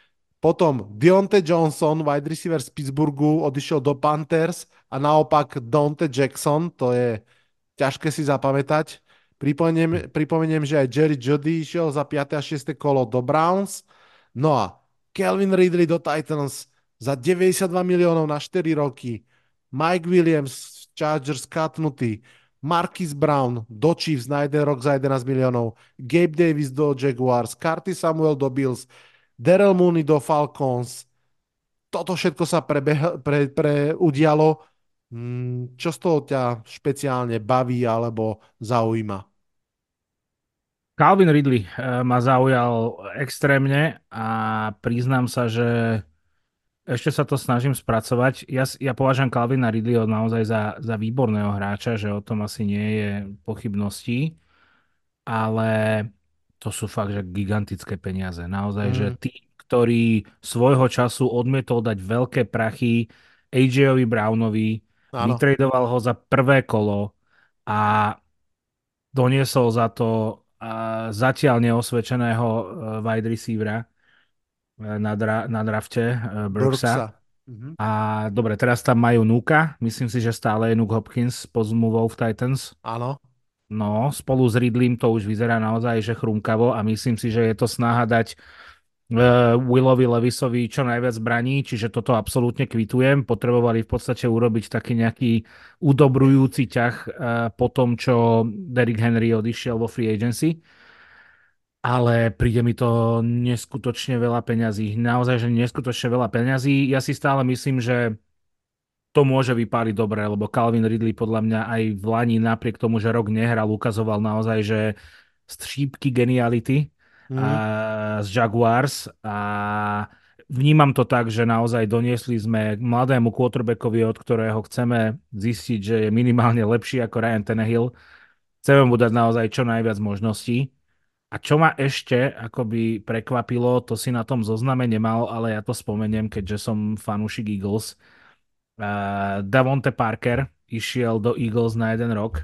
Potom Deontay Johnson, wide receiver z Pittsburghu, odišiel do Panthers a naopak Dante Jackson, to je ťažké si zapamätať. Pripomeniem, pripomeniem, že aj Jerry Jeudy išiel za piate a šieste kolo do Browns. No a Calvin Ridley do Titans za deväťdesiatdva miliónov na štyri roky. Mike Williams, Chargers katnutý. Marquise Brown do Chiefs na jeden rok za jedenásť miliónov. Gabe Davis do Jaguars. Carty Samuel do Bills. Daryl Mooney do Falcons. Toto všetko sa prebeha, pre, pre udialo. Mm, Čo z toho ťa špeciálne baví alebo zaujíma? Calvin Ridley eh, ma zaujal extrémne a priznám sa, že ešte sa to snažím spracovať. Ja, s- ja považujem Calvina Ridleyho naozaj za, za výborného hráča, že o tom asi nie je pochybností, ale to sú fakt, že gigantické peniaze. Naozaj, že Mm, tí, ktorý svojho času odmietol dať veľké prachy á jéovi Brownovi, áno, vytradoval ho za prvé kolo a doniesol za to a zatiaľ neosvedčeného eh, wide receivera eh, na, dra- na drafte eh, Burksa. Burksa. Mhm. A dobre, teraz tam majú Nuka. Myslím si, že stále je Nuk Hopkins pod zmluvou v Titans. Áno. No, spolu s Ridleym to už vyzerá naozaj, že chrumkavo a myslím si, že je to snaha dať uh, Willovi Levisovi čo najviac zbraní, čiže toto absolútne kvitujem. Potrebovali v podstate urobiť taký nejaký udobrujúci ťah uh, po tom, čo Derrick Henry odišiel vo free agency. Ale príde mi to neskutočne veľa peňazí. Naozaj, že neskutočne veľa peňazí. Ja si stále myslím, že to môže vypáliť dobre, lebo Calvin Ridley podľa mňa aj v Lani napriek tomu, že rok nehral, ukazoval naozaj, že šípky geniality Mm. a, z Jaguars a vnímam to tak, že naozaj doniesli sme mladému quarterbackovi, od ktorého chceme zistiť, že je minimálne lepší ako Ryan Tannehill. Chceme mu dať naozaj čo najviac možností. A čo ma ešte akoby prekvapilo, to si na tom zozname nemal, ale ja to spomeniem, keďže som fanúšik Eagles. Uh, Davonte Parker išiel do Eagles na jeden rok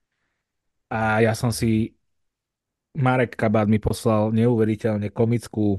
a ja som si, Marek Kabát mi poslal neuveriteľne komickú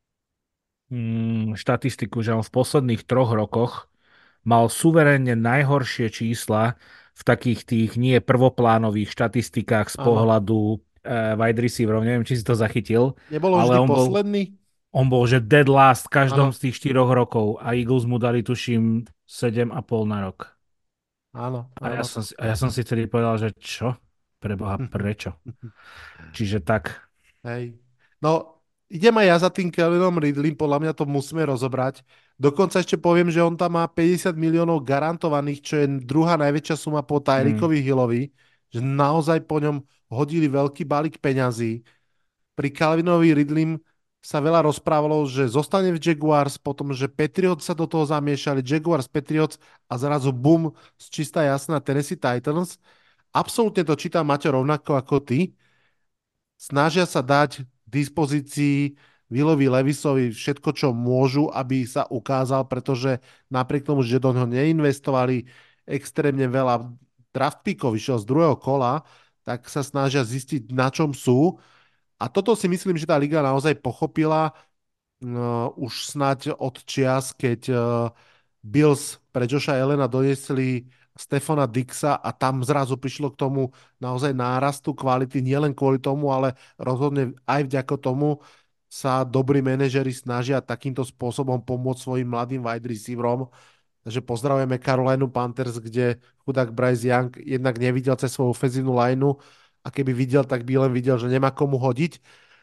mm, štatistiku, že on v posledných troch rokoch mal suverénne najhoršie čísla v takých tých nie prvoplánových štatistikách z Áno. pohľadu uh, wide receiverov. Neviem, či si to zachytil, Nebolo ale vždy on bol, posledný? on bol, že dead last v každom Áno. z tých štyroch rokov a Eagles mu dali, tuším, sedem a pol na rok. Áno, A ja áno. som, si- a ja som si vtedy povedal, že čo? Preboha, prečo? Čiže tak. Hej. No, idem aj ja za tým Calvinom Ridleym, podľa mňa to musíme rozobrať. Dokonca ešte poviem, že on tam má päťdesiat miliónov garantovaných, čo je druhá najväčšia suma po Mm. Tyrickovi Hillovi, že naozaj po ňom hodili veľký balík peňazí. Pri Calvinovi Ridleym sa veľa rozprávalo, že zostane v Jaguars, potom, že Patriots sa do toho zamiešali, Jaguars, Patriots a zrazu bum, z čistá jasná Tennessee Titans. Absolútne to čítam, Maťo, rovnako ako ty. Snažia sa dať k dispozícii Willovi Levisovi všetko, čo môžu, aby sa ukázal, pretože napriek tomu, že do ňoho neinvestovali extrémne veľa draft pickov, išiel z druhého kola, tak sa snažia zistiť, na čom sú. A toto si myslím, že tá liga naozaj pochopila uh, už snáď od čias, keď uh, Bills pre Josha Allena doniesli Stefana Dixa a tam zrazu prišlo k tomu naozaj nárastu kvality, nielen kvôli tomu, ale rozhodne aj vďaka tomu sa dobrí manažeri snažia takýmto spôsobom pomôcť svojim mladým wide receiverom. Takže pozdravujeme Carolina Panthers, kde chudák Bryce Young jednak nevidel cez svoju ofenzívnu lineu a keby videl, tak by len videl, že nemá komu hodiť.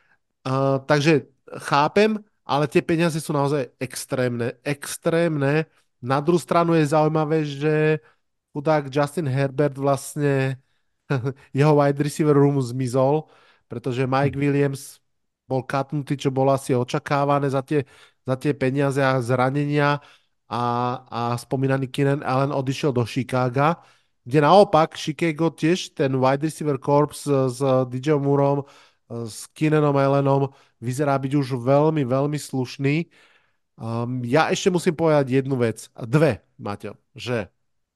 Uh, takže chápem, ale tie peniaze sú naozaj extrémne. Extrémne. Na druhú stranu je zaujímavé, že chudák Justin Herbert vlastne jeho wide receiver room zmizol, pretože Mike Williams bol katnutý, čo bolo asi očakávané za tie, za tie peniaze a zranenia a, a spomínaný Keenan Allen odišiel do Chicaga, kde naopak Chicago tiež ten wide receiver corps s, s dý džejom Moorom, s Keenanom Allenom vyzerá byť už veľmi, veľmi slušný. Um, ja ešte musím povedať jednu vec, dve, Maťo, že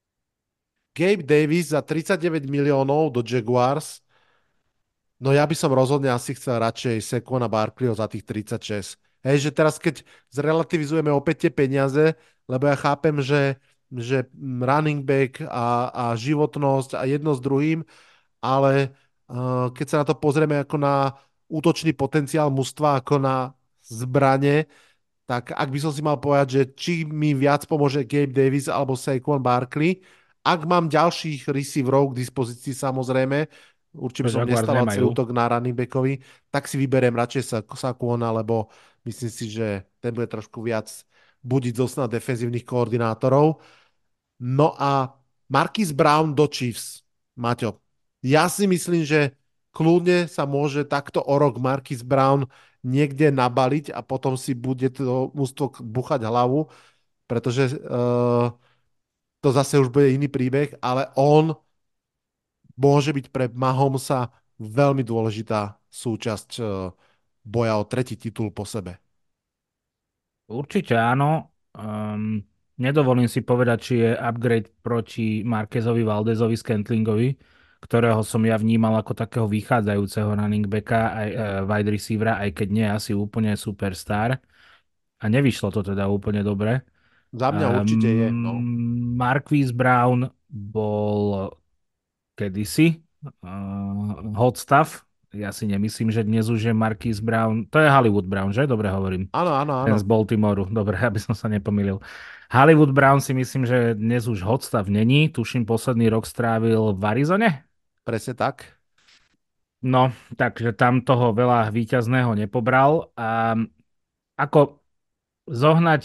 Gabe Davis za tridsaťdeväť miliónov do Jaguars, no ja by som rozhodne asi chcel radšej Saquona Barkleyho za tých tridsaťšesť. Hej, že teraz keď zrelativizujeme opäť tie peniaze, lebo ja chápem, že, že running back a, a životnosť a jedno s druhým, ale uh, keď sa na to pozrieme ako na útočný potenciál mužstva, ako na zbrane, tak ak by som si mal povedať, že či mi viac pomôže Gabe Davis alebo Saquon Barkley, ak mám ďalších receiverov k dispozícii samozrejme, určite by Čo som Jaguars nestával celý nemajú. útok na running backovi, tak si vyberiem radšej sa Saquona, lebo myslím si, že ten bude trošku viac budiť zo sna defenzívnych koordinátorov. No a Marquise Brown do Chiefs. Maťo, ja si myslím, že kľudne sa môže takto o rok Marquise Brown niekde nabaliť a potom si bude to mústvo buchať hlavu, pretože uh, to zase už bude iný príbeh, ale on môže byť pre Mahomesa veľmi dôležitá súčasť uh, boja o tretí titul po sebe. Určite áno. Um, nedovolím si povedať, či je upgrade proti Marquezovi Valdezovi Scantlingovi, ktorého som ja vnímal ako takého vychádzajúceho running backa, aj uh, wide receivera, aj keď nie asi úplne superstar. A nevyšlo to teda úplne dobre. Za mňa určite je. No. Um, Marquise Brown bol kedysi uh, hot stuff. Ja si nemyslím, že dnes už je Marquise Brown. To je Hollywood Brown, že? Dobre hovorím. Áno, áno, áno. Ten z Baltimoru. Dobre, aby som sa nepomýlil. Hollywood Brown si myslím, že dnes už hot stuff není. Tuším, posledný rok strávil v Arizone. Presne tak. No, takže tam toho veľa víťazného nepobral. A ako zohnať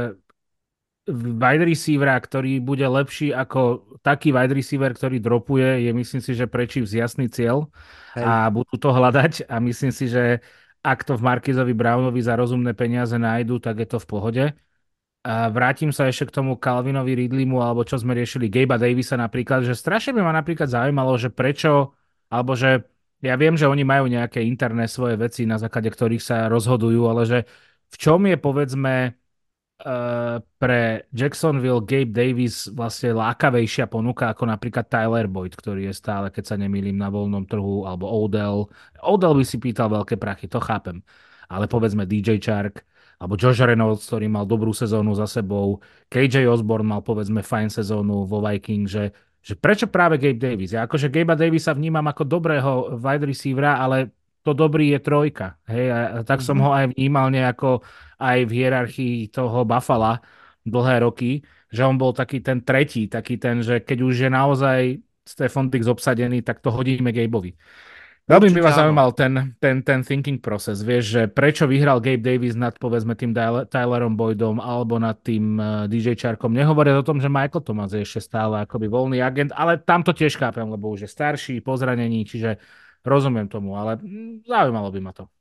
wide receivera, ktorý bude lepší ako taký wide receiver, ktorý dropuje, je myslím si, že pre Chiefs jasný cieľ Hej. a budú to hľadať a myslím si, že ak to v Marquisovi Brownovi za rozumné peniaze nájdu, tak je to v pohode. A vrátim sa ešte k tomu Calvinovi Ridleymu, alebo čo sme riešili, Gabe'a Davisa napríklad, že strašne by ma napríklad zaujímalo, že prečo, alebo že ja viem, že oni majú nejaké interné svoje veci, na základe ktorých sa rozhodujú, ale že v čom je povedzme Uh, pre Jacksonville Gabe Davis vlastne lákavejšia ponuka ako napríklad Tyler Boyd, ktorý je stále, keď sa nemýlim, na voľnom trhu, alebo Odell. Odell by si pýtal veľké prachy, to chápem. Ale povedzme dý džej Chark, alebo Josh Reynolds, ktorý mal dobrú sezónu za sebou, ká jé Osborne mal povedzme fajn sezónu vo Viking, že, že prečo práve Gabe Davis? Ja akože Gabe'a Davisa vnímam ako dobrého wide receivera, ale to dobrý je trojka. Hej, a tak som Mhm. ho aj vnímal nejako aj v hierarchii toho Buffala dlhé roky, že on bol taký ten tretí, taký ten, že keď už je naozaj Stefon Diggs obsadený, tak to hodíme Gabeovi. Veľmi by Určite ma áno. zaujímal ten, ten, ten thinking process, vieš, že prečo vyhral Gabe Davis nad povedzme tým Tylerom Boydom alebo nad tým dý džej Charkom. Nehovoria o tom, že Michael Thomas je ešte stále akoby voľný agent, ale tam to tiež chápem, lebo už je starší, po zranení, čiže rozumiem tomu, ale zaujímalo by ma to.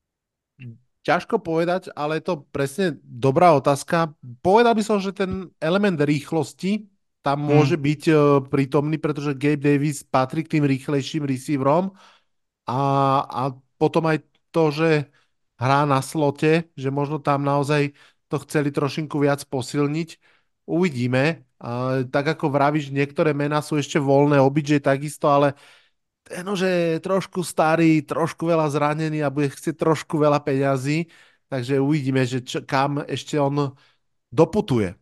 Ťažko povedať, ale je to presne dobrá otázka. Povedal by som, že ten element rýchlosti tam môže Mm. byť uh, prítomný, pretože Gabe Davis patrí k tým rýchlejším receiverom a, a potom aj to, že hrá na slote, že možno tam naozaj to chceli trošinku viac posilniť. Uvidíme. Uh, tak ako vravíš, niektoré mená sú ešte voľné, ó bé jé takisto, ale ten už je trošku starý, trošku veľa zranený a bude chcieť trošku veľa peňazí, takže uvidíme, že čo, kam ešte on doputuje.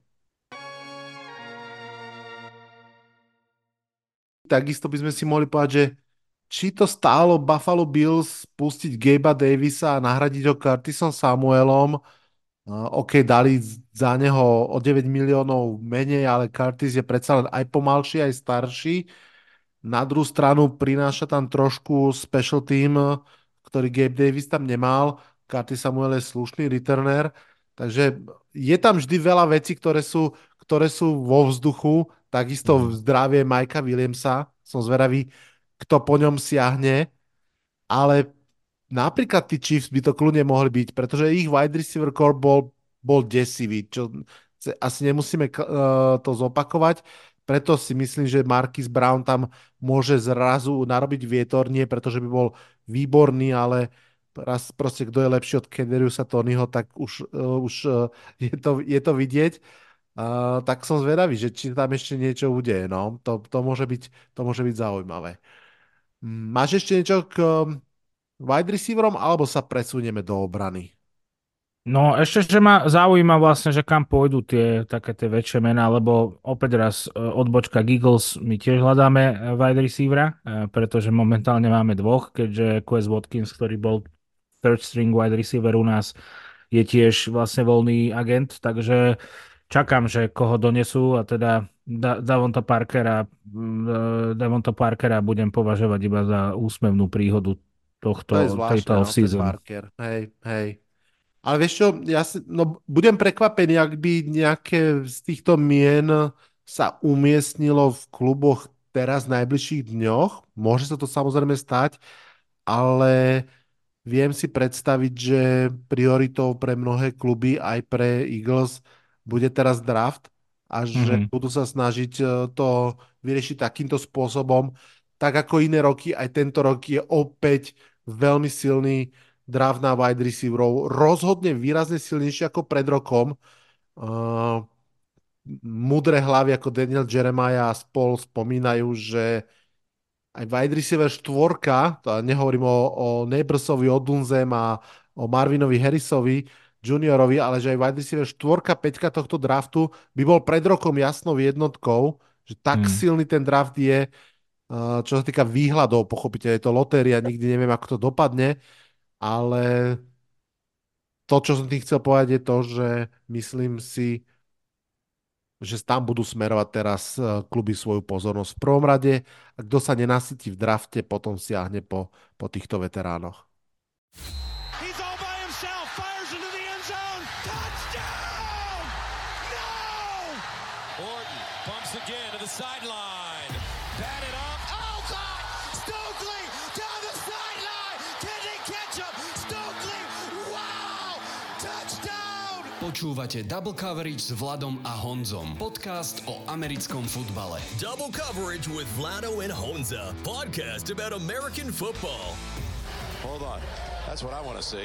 Takisto by sme si mohli povedať, že či to stálo Buffalo Bills pustiť Gabe'a Davisa a nahradiť ho Curtisom Samuelom. OK, dali za neho o deväť miliónov menej, ale Curtis je predsa len aj pomalší, aj starší. Na druhú stranu prináša tam trošku special team, ktorý Gabe Davis tam nemal. Curtis Samuel je slušný returner. Takže je tam vždy veľa vecí, ktoré sú, ktoré sú vo vzduchu. Takisto v zdravie Mikea Williamsa. Som zvedavý, kto po ňom siahne. Ale napríklad tí Chiefs by to kľudne mohli byť, pretože ich wide receiver core bol, bol desivý, čo asi nemusíme uh, to zopakovať. Preto si myslím, že Marquise Brown tam môže zrazu narobiť vietor, nie pretože by bol výborný, ale raz proste, kto je lepší od Kedariusa Tonyho, tak už, uh, už uh, je, to, je to vidieť. Uh, tak som zvedavý, že či tam ešte niečo udeje. No? To, to, môže byť, to môže byť zaujímavé. Máš ešte niečo k um, wide receiverom, alebo sa presunieme do obrany? No ešte, že ma zaujíma vlastne, že kam pôjdu tie také tie väčšie mená, lebo opäť raz e, odbočka Giggles, my tiež hľadáme e, wide receivera, e, pretože momentálne máme dvoch, keďže Quez Watkins, ktorý bol third string wide receiver u nás, je tiež vlastne voľný agent, takže čakám, že koho donesú a teda Da- Davonta Parkera, mm, e, Davonta Parkera budem považovať iba za úsmevnú príhodu To je tohto, zvláštne, tejto no, ten off-season. Parker. Hej, hej. Ale vieš čo, ja si, no, budem prekvapený, ak by nejaké z týchto mien sa umiestnilo v kluboch teraz v najbližších dňoch. Môže sa to samozrejme stať, ale viem si predstaviť, že prioritou pre mnohé kluby, aj pre Eagles, bude teraz draft a že Mhm. budú sa snažiť e, to vyriešiť takýmto spôsobom. Tak ako iné roky, aj tento rok je opäť veľmi silný draft na wide receiverov. Rozhodne výrazne silnejší ako pred rokom. Uh, Mudré hlavy ako Daniel Jeremiah a spol spomínajú, že aj wide receiver štvorka, to nehovorím o, o Neighborsovi, o Dunzem a o Marvinovi Harrisovi juniorovi, ale že aj wide receiver štvorka, peťka tohto draftu by bol pred rokom jasnou jednotkou, že tak Mm. silný ten draft je, uh, čo sa týka výhľadov, pochopiteľne je to lotéria, nikdy neviem, ako to dopadne, ale to, čo som tým chcel povedať, je to, že myslím si, že tam budú smerovať teraz eh, kluby svoju pozornosť. V prvom rade, a kto sa nenasytí v drafte, potom siahne po, po týchto veteránoch. He's all by himself, fires into the end zone. Touchdown! No! Orton bumps again to the sideline. Batted up. Oh, God! Stokely down the sideline. Can they catch him? Stokely! Wow! Touchdown! Počúvate Double Coverage s Vladom a Honzom. Podcast o americkom futbale. Double coverage with Vlado and Honza. Podcast about American football. Hold on. That's what I want to see.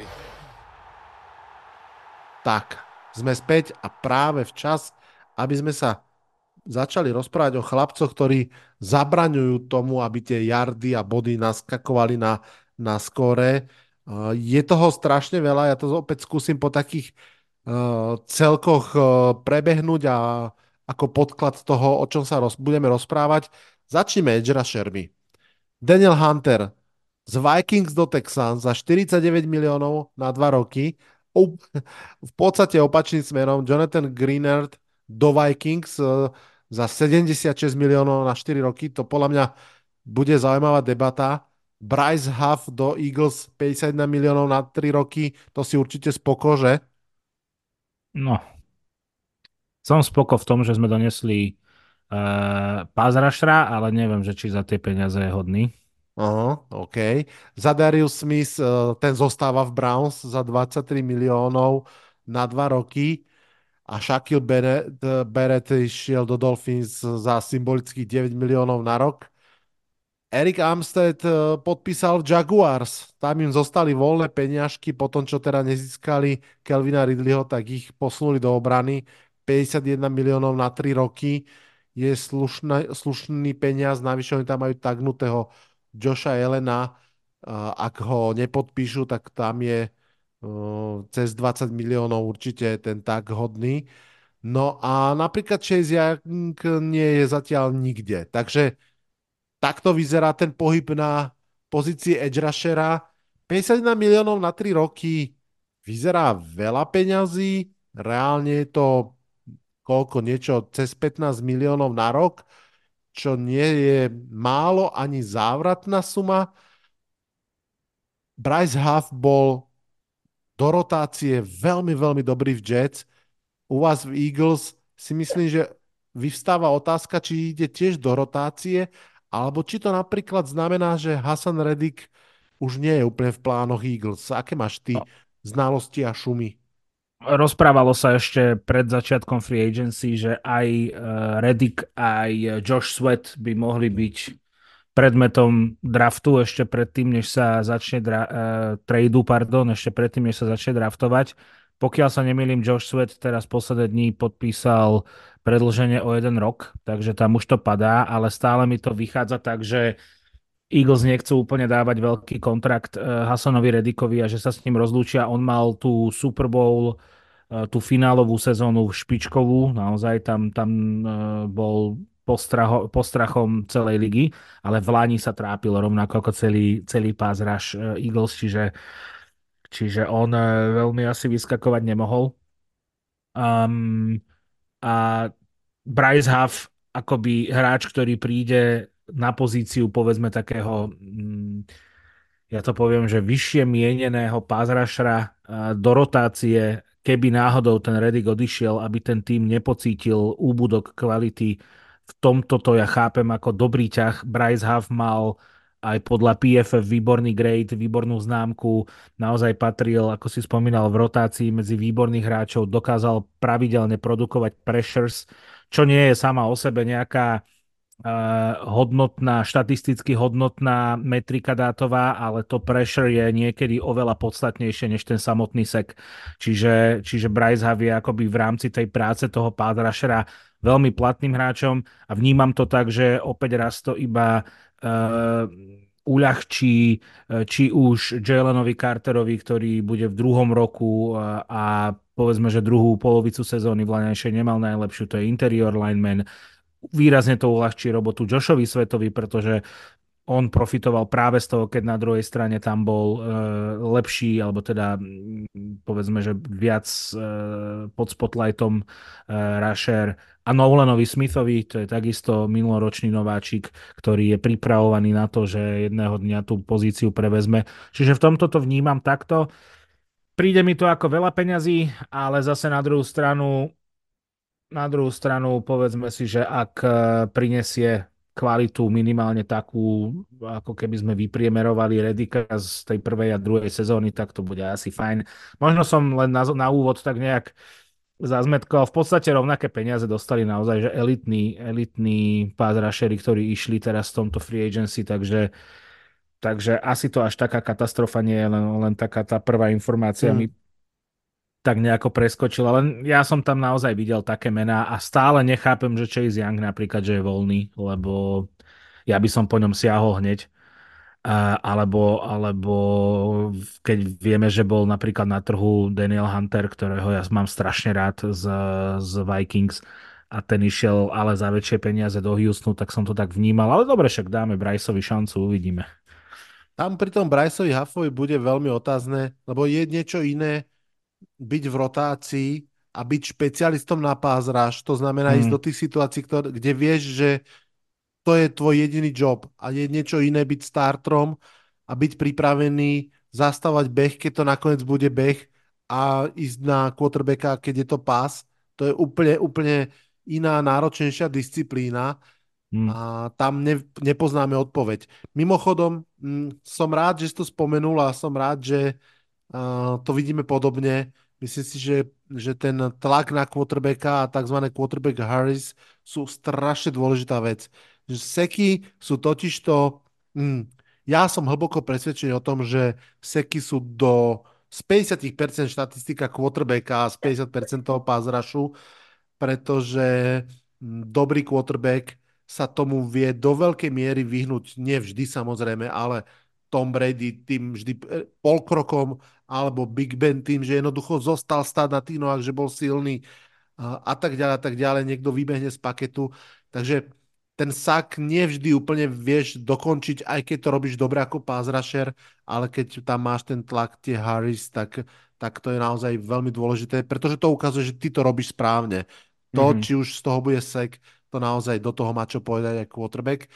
Tak, sme späť a práve včas, aby sme sa začali rozprávať o chlapcoch, ktorí zabraňujú tomu, aby tie jardy a body naskakovali na, na skóre. Uh, Je toho strašne veľa, ja to opäť skúsim po takých uh, celkoch uh, prebehnúť a ako podklad toho, o čom sa roz, budeme rozprávať. Začneme edge rushermi. Daniel Hunter z Vikings do Texans za štyridsaťdeväť miliónov na dva roky. Up- V podstate opačným smerom Jonathan Greenard do Vikings eh, za sedemdesiatšesť miliónov na štyri roky. To podľa mňa bude zaujímavá debata. Bryce Huff do Eagles päťdesiatjeden miliónov na tri roky. To si určite spoko, že? No, som spoko v tom, že sme donesli uh, pass rushera, ale neviem, že či za tie peniaze je hodný. Aha, OK. Za Darius Smith, eh, ten zostáva v Browns za dvadsaťtri miliónov na dva roky a Shaquille Barrett, Barrett išiel do Dolphins za symbolických deväť miliónov na rok. Eric Armstead eh, podpísal v Jaguars. Tam im zostali voľné peniažky, po tom, čo teda nezískali Kelvina Ridleyho, tak ich posunuli do obrany. päťdesiatjeden miliónov na tri roky je slušný, slušný peniaz, navyše oni tam majú tagnutého Josha Elena. A ak ho nepodpíšu, tak tam je uh, cez dvadsať miliónov určite ten tak hodný. No a napríklad Chase Young nie je zatiaľ nikde. Takže takto vyzerá ten pohyb na pozícii edge rushera. päťdesiatjeden miliónov na tri roky vyzerá veľa peňazí. Reálne je to koľko, niečo cez pätnásť miliónov na rok, čo nie je málo ani závratná suma. Bryce Huff bol do rotácie veľmi, veľmi dobrý v Jets. U vás v Eagles si myslím, že vyvstáva otázka, či ide tiež do rotácie, alebo či to napríklad znamená, že Hassan Reddick už nie je úplne v plánoch Eagles. Aké máš ty No. znalosti a šumy? Rozprávalo sa ešte pred začiatkom free agency, že aj uh, Reddick, aj Josh Sweat by mohli byť predmetom draftu ešte predtým, než sa začne dra- uh, tradu, pardon, ešte predtým, než sa začne draftovať. Pokiaľ sa nemýlim, Josh Sweat teraz posledné dní podpísal predĺženie o jeden rok, takže tam už to padá, ale stále mi to vychádza tak, že Eagles nechcú úplne dávať veľký kontrakt Hasanovi Redickovi a že sa s ním rozlúčia. On mal tú Super Bowl, tú finálovú sezónu špičkovú, naozaj tam, tam bol postraho, postrachom celej ligy, ale v Lani sa trápil rovnako ako celý, celý pass rush Eagles, čiže, čiže on veľmi asi vyskakovať nemohol. Um, a Bryce Huff akoby hráč, ktorý príde na pozíciu povedzme takého, ja to poviem, že vyššie mieneného pázrašra do rotácie, keby náhodou ten Reddick odišiel, aby ten tým nepocítil úbudok kvality. V tomto to ja chápem ako dobrý ťah. Bryce Huff mal aj podľa P F F výborný grade, výbornú známku, naozaj patril, ako si spomínal, v rotácii medzi výborných hráčov, dokázal pravidelne produkovať pressures, čo nie je sama o sebe nejaká hodnotná, štatisticky hodnotná metrika dátová, ale to pressure je niekedy oveľa podstatnejšie než ten samotný sek. Čiže, čiže Bryce Huff je akoby v rámci tej práce toho pád rushera veľmi platným hráčom a vnímam to tak, že opäť raz to iba uh, uľahčí či už Jalenovi Carterovi, ktorý bude v druhom roku a, a povedzme, že druhú polovicu sezóny v Lanejšej nemal najlepšiu, to je interior lineman. Výrazne to uľahčí robotu Joshovi Svetovi, pretože on profitoval práve z toho, keď na druhej strane tam bol e, lepší, alebo teda povedzme, že viac e, pod spotlightom e, rusher. A Nolanovi Smithovi, to je takisto minuloročný nováčik, ktorý je pripravovaný na to, že jedného dňa tú pozíciu prevezme. Čiže v tomto to vnímam takto. Príde mi to ako veľa peňazí, ale zase na druhú stranu Na druhú stranu, povedzme si, že ak prinesie kvalitu minimálne takú, ako keby sme vypriemerovali Reddicka z tej prvej a druhej sezóny, tak to bude asi fajn. Možno som len na, na úvod tak nejak zazmetkoval. V podstate rovnaké peniaze dostali naozaj, že elitní, elitní pass rusheri, ktorí išli teraz v tomto free agency, takže, takže asi to až taká katastrofa nie je, len, len taká tá prvá informácia mm. mi tak nejako preskočila, len ja som tam naozaj videl také mená a stále nechápem, že Chase Young napríklad, že je voľný, lebo ja by som po ňom siahol hneď. A, alebo, alebo keď vieme, že bol napríklad na trhu Daniel Hunter, ktorého ja mám strašne rád z, z Vikings a ten išiel ale za väčšie peniaze do Houstonu, tak som to tak vnímal. Ale dobre, však dáme Bryceovi šancu, uvidíme. Tam pri tom Bryceovi Huffovi bude veľmi otázne, lebo je niečo iné byť v rotácii a byť špecialistom na pass rush, to znamená hmm. ísť do tých situácií, ktoré, kde vieš, že to je tvoj jediný job a je niečo iné byť startrom a byť pripravený zastavať beh, keď to nakoniec bude beh a ísť na quarterbacka, keď je to pass. To je úplne, úplne iná, náročnejšia disciplína hmm. a tam ne, nepoznáme odpoveď. Mimochodom, m, som rád, že si to spomenul a som rád, že Uh, to vidíme podobne. Myslím si, že, že ten tlak na quarterbacka a tzv. Quarterback Harris sú strašne dôležitá vec. Že seky sú totižto... Mm, ja som hlboko presvedčený o tom, že seky sú do z päťdesiat percent štatistika quarterbacka a z päťdesiat percent toho pass rushu, pretože mm, dobrý quarterback sa tomu vie do veľkej miery vyhnúť. Nie vždy samozrejme, ale Tom Brady tým vždy polkrokom alebo Big Ben tým, že jednoducho zostal stáť na tých nohách, že bol silný a, a tak ďalej a tak ďalej. Niekto vybehne z paketu. Takže ten sak nevždy úplne vieš dokončiť, aj keď to robíš dobre ako pass rusher, ale keď tam máš ten tlak, tie Harris, tak, tak to je naozaj veľmi dôležité, pretože to ukazuje, že ty to robíš správne. To, mm-hmm. či už z toho bude sek, to naozaj do toho má čo povedať aj quarterback.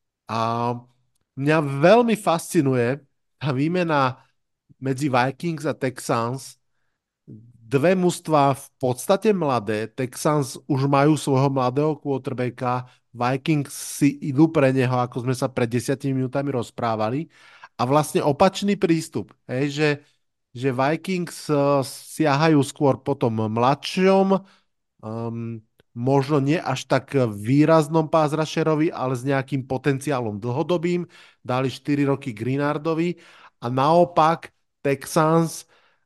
A mňa veľmi fascinuje tá výmena medzi Vikings a Texans. Dve mužstvá v podstate mladé. Texans už majú svojho mladého quarterbacka. Vikings si idú pre neho, ako sme sa pred desiatimi minútami rozprávali. A vlastne opačný prístup. Hej, že, že Vikings uh, siahajú skôr potom mladšom, um, možno nie až tak výraznom pass rusherovi, ale s nejakým potenciálom dlhodobým. Dali štyri roky Greenardovi a naopak Texans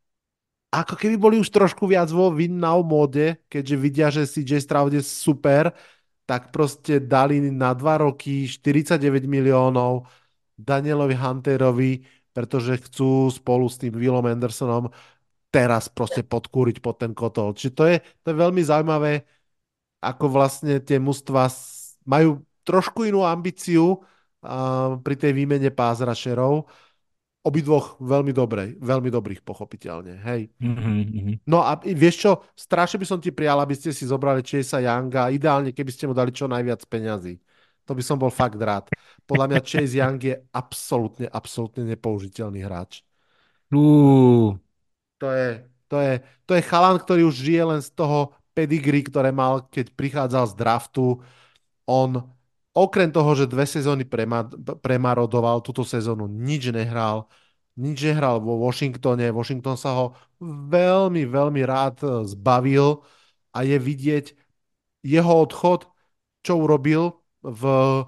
ako keby boli už trošku viac vo win now móde, keďže vidia, že C J Stroud je super, tak proste dali na dva roky štyridsaťdeväť miliónov, Danielovi Hunterovi, pretože chcú spolu s tým Willom Andersonom teraz proste podkúriť pod ten kotol. Čiže to je, to je veľmi zaujímavé, ako vlastne tie mužstvá s- majú trošku inú ambíciu uh, pri tej výmene pass rusherov. Obidvoch veľmi dobrej, veľmi dobrých pochopiteľne, hej. Mm-hmm. No a vieš čo, strašne by som ti prijal, aby ste si zobrali Chasea Younga, ideálne keby ste mu dali čo najviac peňazí. To by som bol fakt rád. Podľa mňa Chase Young je absolútne, absolútne nepoužiteľný hráč. Uh, To je, to je, to je chalan, ktorý už žije len z toho pedigree, ktoré mal, keď prichádzal z draftu. On, okrem toho, že dve sezóny prema, premarodoval, túto sezónu nič nehral. Nič nehral vo Washingtone. Washington sa ho veľmi, veľmi rád e, zbavil a je vidieť jeho odchod, čo urobil v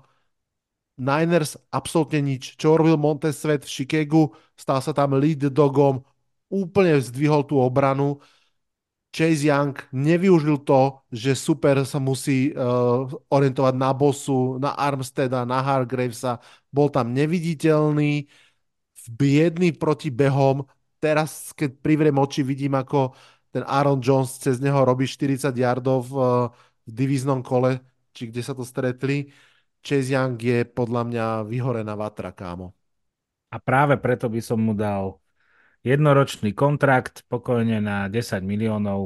Niners, absolútne nič. Čo urobil Montez Sweat v Chicagu, stal sa tam lead dogom, úplne zdvihol tú obranu. Chase Young nevyužil to, že super sa musí uh, orientovať na Bossu, na Armsteada, na Hargravesa. Bol tam neviditeľný, biedný proti behom. Teraz, keď privriem oči, vidím, ako ten Aaron Jones cez neho robí štyridsať yardov v, v divíznom kole, či kde sa to stretli. Chase Young je podľa mňa vyhorená vatra, kámo. a práve preto by som mu dal jednoročný kontrakt, pokojne na desať miliónov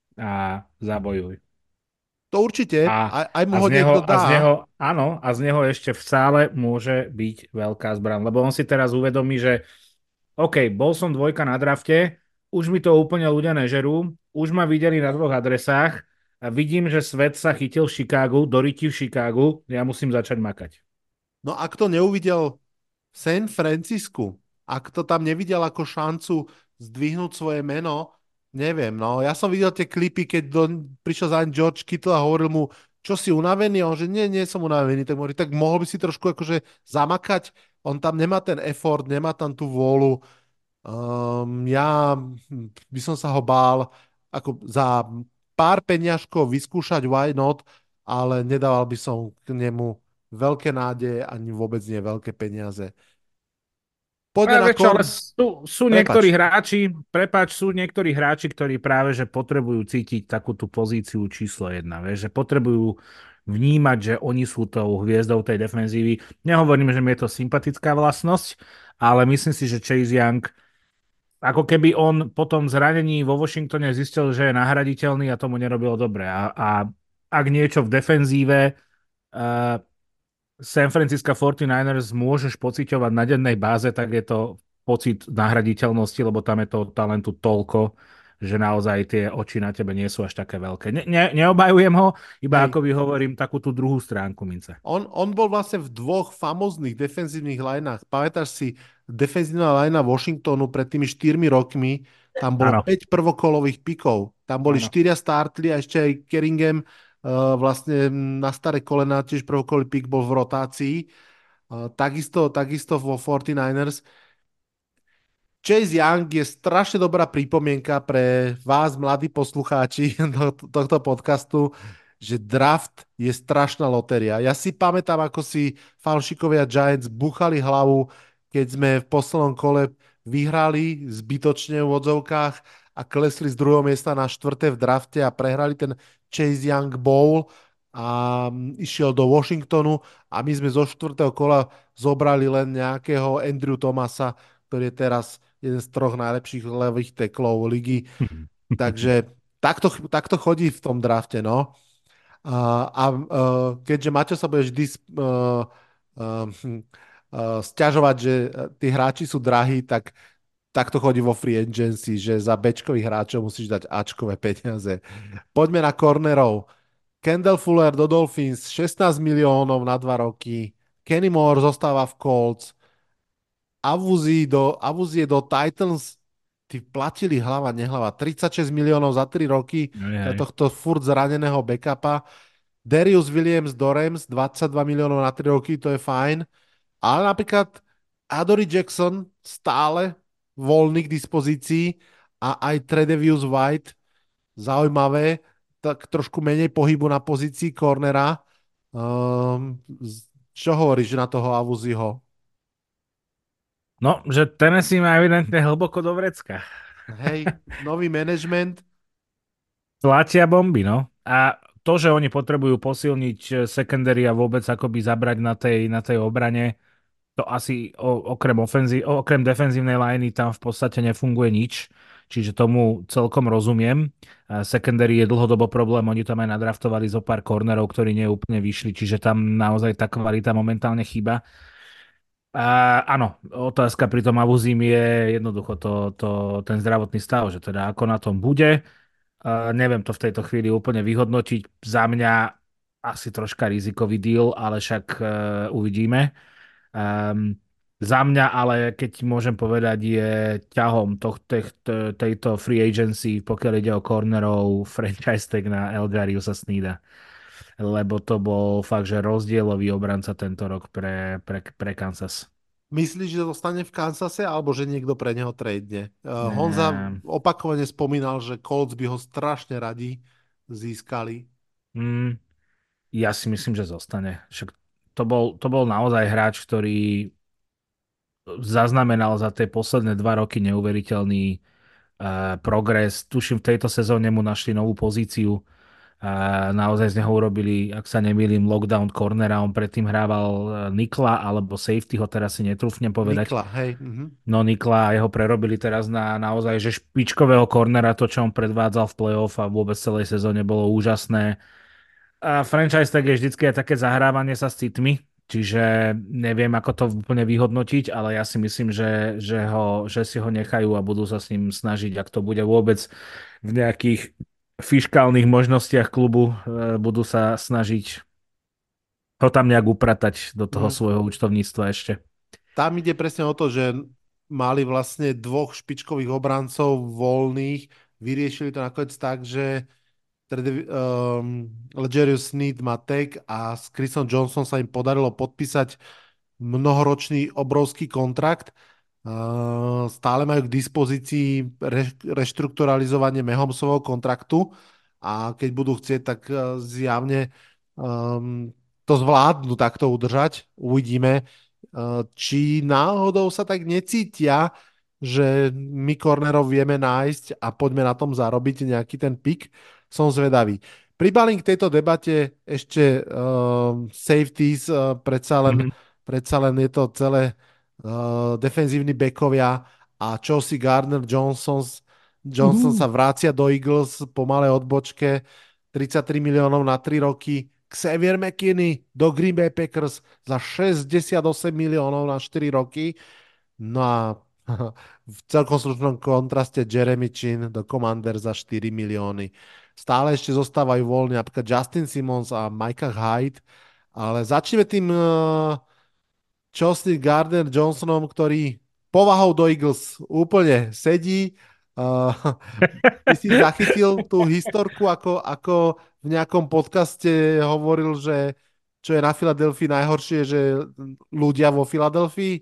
a zabojuj. To určite, A, aj, aj mu a, ho z neho, niekto a z dá. neho, áno, a z neho ešte v sále môže byť veľká zbraň, lebo on si teraz uvedomí, že OK, bol som dvojka na drafte, už mi to úplne ľudia nežerú, už ma videli na dvoch adresách a vidím, že svet sa chytil v Chicagu, dorytí v Chicagu, ja musím začať makať. No ak to neuvidel v San Francisku, ak to tam nevidel ako šancu zdvihnúť svoje meno, neviem, no. Ja som videl tie klipy, keď do, prišiel za ním George Kittle a hovoril mu, čo si unavený? A on, že nie, nie som unavený. Tak hovorí, tak mohol by si trošku akože zamakať? On tam nemá ten effort, nemá tam tú vôľu. Um, ja by som sa ho bál ako za pár peňažkov vyskúšať, why not, ale nedával by som k nemu veľké nádeje ani vôbec nie veľké peniaze. Poďme A na vieš čo, ale kor... sú, sú Prepáč. niektorí hráči, prepáč, sú niektorí hráči, ktorí práve že potrebujú cítiť takú tú pozíciu číslo jedna, vieš, že potrebujú vnímať, že oni sú tou hviezdou tej defenzívy. Nehovorím, že mi je to sympatická vlastnosť, ale myslím si, že Chase Young, ako keby on po tom zranení vo Washingtone zistil, že je nahraditeľný a tomu nerobilo dobre. A, a ak niečo v defenzíve uh, San Francisco forty-niners môžeš pociťovať na dennej báze, tak je to pocit nahraditeľnosti, lebo tam je toho talentu toľko, že naozaj tie oči na tebe nie sú až také veľké. Ne, ne, neobhajujem ho, iba Hej. ako by hovorím takú tú druhú stránku mince. On, on bol vlastne v dvoch famóznych defenzívnych lineách. Pamätáš si, defenzívna linea Washingtonu pred tými štyrmi rokmi, tam bolo Áno. päť prvokolových pikov. Tam boli Áno. štyria startli a ešte aj Keringham uh, vlastne na staré kolena, tiež prvokolový pik bol v rotácii. Uh, takisto, takisto vo forty-niners. Chase Young je strašne dobrá pripomienka pre vás, mladí poslucháči do, tohto podcastu, že draft je strašná lotéria. Ja si pamätám, ako si fanšikovia Giants buchali hlavu, keď sme v poslednom kole vyhrali zbytočne v odzovkách a klesli z druhého miesta na štvrté v drafte a prehrali ten Chase Young Bowl a išiel do Washingtonu a my sme zo štvrtého kola zobrali len nejakého Andrew Thomasa, ktorý je teraz jeden z troch najlepších levých teklov ligy. Takže takto, takto chodí v tom drafte, no. A, a uh, keďže Maťo sa bude vždy uh, uh, uh, sťažovať, že tí hráči sú drahí, tak takto chodí vo free agency, že za bečkových hráčov musíš dať ačkové peniaze. Poďme na cornerov. Kendall Fuller do Dolphins, šestnásť miliónov na dva roky. Kenny Moore zostáva v Colts. Avuzi do, Avuzie do Titans, tí platili hlava, nehlava, tridsaťšesť miliónov za tri roky za tohto furt zraneného backupa. Darius Williams do Rams, dvadsaťdva miliónov na tri roky, to je fajn. Ale napríklad Adoree Jackson stále voľný k dispozícii a aj Tredavious White, zaujímavé, tak trošku menej pohybu na pozícii cornera. Um, čo hovoríš na toho Avuziho? No, že Tennessee má evidentne hlboko do vrecka. Hej, nový management. Tlačia bomby, no. A to, že oni potrebujú posilniť eh, secondary a vôbec akoby zabrať na tej, na tej obrane, to asi o, okrem, ofenzí, okrem defenzívnej liney tam v podstate nefunguje nič. Čiže tomu celkom rozumiem. A secondary je dlhodobo problém, oni tam aj nadraftovali zo pár cornerov, ktorí neúplne vyšli, čiže tam naozaj tá kvalita momentálne chýba. A áno, otázka pri tom Abuzím je jednoducho to, to, ten zdravotný stav, že teda ako na tom bude. Uh, neviem to v tejto chvíli úplne vyhodnotiť. Za mňa asi troška rizikový deal, ale však uh, uvidíme. Um, za mňa ale, keď môžem povedať, je ťahom toh, teh, te- tejto free agency, pokiaľ ide o cornerov, franchise tag na Eljariusa Sneeda. Lebo to bol fakt, že rozdielový obranca tento rok pre, pre, pre Kansas. Myslíš, že zostane v Kansase, alebo že niekto pre neho tradne? Uh, Honza Ne. opakovane spomínal, že Colts by ho strašne radi získali. Mm, ja si myslím, že zostane. Však to bol, to bol naozaj hráč, ktorý zaznamenal za tie posledné dva roky neuveriteľný uh, progres. Tuším, v tejto sezóne mu našli novú pozíciu a naozaj z neho urobili, ak sa nemýlim, lockdown cornera. On predtým hrával uh, Nikla alebo safety, ho teraz si netrúfnem povedať. Nikla, hej. Mhm. No Nikla a jeho prerobili teraz na naozaj že špičkového cornera, to, čo on predvádzal v playoff a vôbec celej sezóne bolo úžasné. A franchise tag je vždycky aj také zahrávanie sa s citmi, čiže neviem, ako to úplne vyhodnotiť, ale ja si myslím, že, že, ho, že si ho nechajú a budú sa s ním snažiť, ak to bude vôbec v nejakých fiškálnych možnostiach klubu, e, budú sa snažiť ho tam nejak upratať do toho Mhm. svojho účtovníctva ešte. Tam ide presne o to, že mali vlastne dvoch špičkových obrancov voľných, vyriešili to nakoniec tak, že um, Legarius Sneed má tag a s Chrisom Johnson sa im podarilo podpísať mnohoročný obrovský kontrakt. Uh, stále majú k dispozícii re, reštrukturalizovanie Mahomesovho kontraktu a keď budú chcieť, tak uh, zjavne um, to zvládnu takto udržať. Uvidíme, uh, či náhodou sa tak necítia, že my cornerov vieme nájsť a poďme na tom zarobiť nejaký ten pik. Som zvedavý. Pribalím k tejto debate ešte um, safeties, uh, predsa len Mhm. Predsa len je to celé uh, defenzívni bekovia a Chauncey Gardner Johnson, Johnson sa vrácia do Eagles po malej odbočke, tridsaťtri miliónov na tri roky. Xavier McKinney do Green Bay Packers za šesťdesiatosem miliónov na štyri roky. No a v celkom slušnom kontraste Jeremy Chin do Commander za štyri milióny. Stále ešte zostávajú voľní napríklad Justin Simmons a Micah Hyde, ale začneme tým uh, Chauncey Gardner Johnsonom, ktorý povahou do Eagles úplne sedí. Uh, ty si zachytil tú historku, ako, ako v nejakom podcaste hovoril, že čo je na Filadelfii najhoršie, že ľudia vo Filadelfii.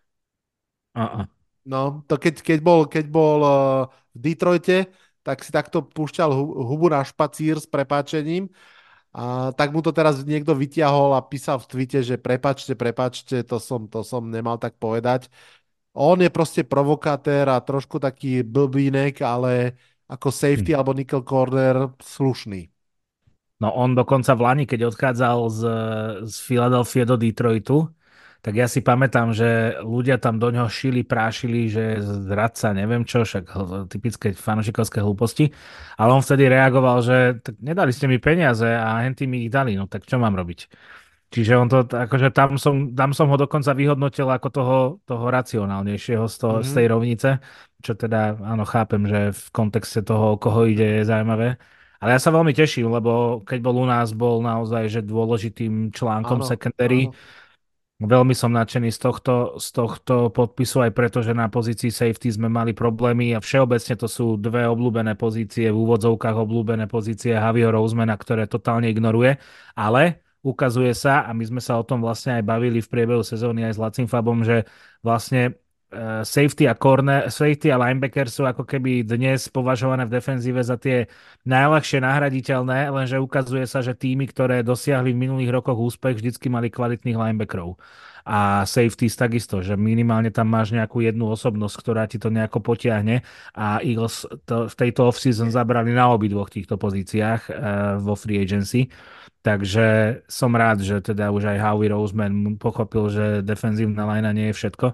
Uh-uh. No, to keď, keď bol, keď bol uh, v Detroite, tak si takto púšťal hu- hubu na špacír s prepáčením. A tak mu to teraz niekto vyťahol a písal v tweete, že prepačte, prepačte, to som, to som nemal tak povedať. On je proste provokatér a trošku taký blbínek, ale ako safety Hm. alebo nickel corner slušný. No on dokonca v Lani, keď odchádzal z, z Filadelfie do Detroitu, tak ja si pamätám, že ľudia tam do ňoho šili, prášili, že zradca, neviem čo, však hl- typické fanušikovské hlúposti. Ale on vtedy reagoval, že tak nedali ste mi peniaze a henty mi ich dali, no tak čo mám robiť? Čiže on to, akože tam som, tam som ho dokonca vyhodnotil ako toho, toho racionálnejšieho z, toho, z tej Mhm. rovnice, čo teda, áno, chápem, že v kontexte toho, o koho ide, je zaujímavé. Ale ja sa veľmi teším, lebo keď bol u nás, bol naozaj že dôležitým článkom Áno, secondary. áno. Veľmi som nadšený z tohto, z tohto podpisu, aj preto, že na pozícii safety sme mali problémy a všeobecne to sú dve obľúbené pozície, v úvodzovkách obľúbené pozície Javieho Rosemana, ktoré totálne ignoruje, ale ukazuje sa, a my sme sa o tom vlastne aj bavili v priebehu sezóny aj s Lacim Fabom, že vlastne safety a corner, safety a linebacker sú ako keby dnes považované v defenzíve za tie najľahšie nahraditeľné, lenže ukazuje sa, že týmy, ktoré dosiahli v minulých rokoch úspech, vždycky mali kvalitných linebackerov. A safeties takisto, že minimálne tam máš nejakú jednu osobnosť, ktorá ti to nejako potiahne a Eagles to, v tejto off-season zabrali na obidvoch týchto pozíciách uh, vo free agency. Takže som rád, že teda už aj Howie Roseman pochopil, že defenzívna linea nie je všetko.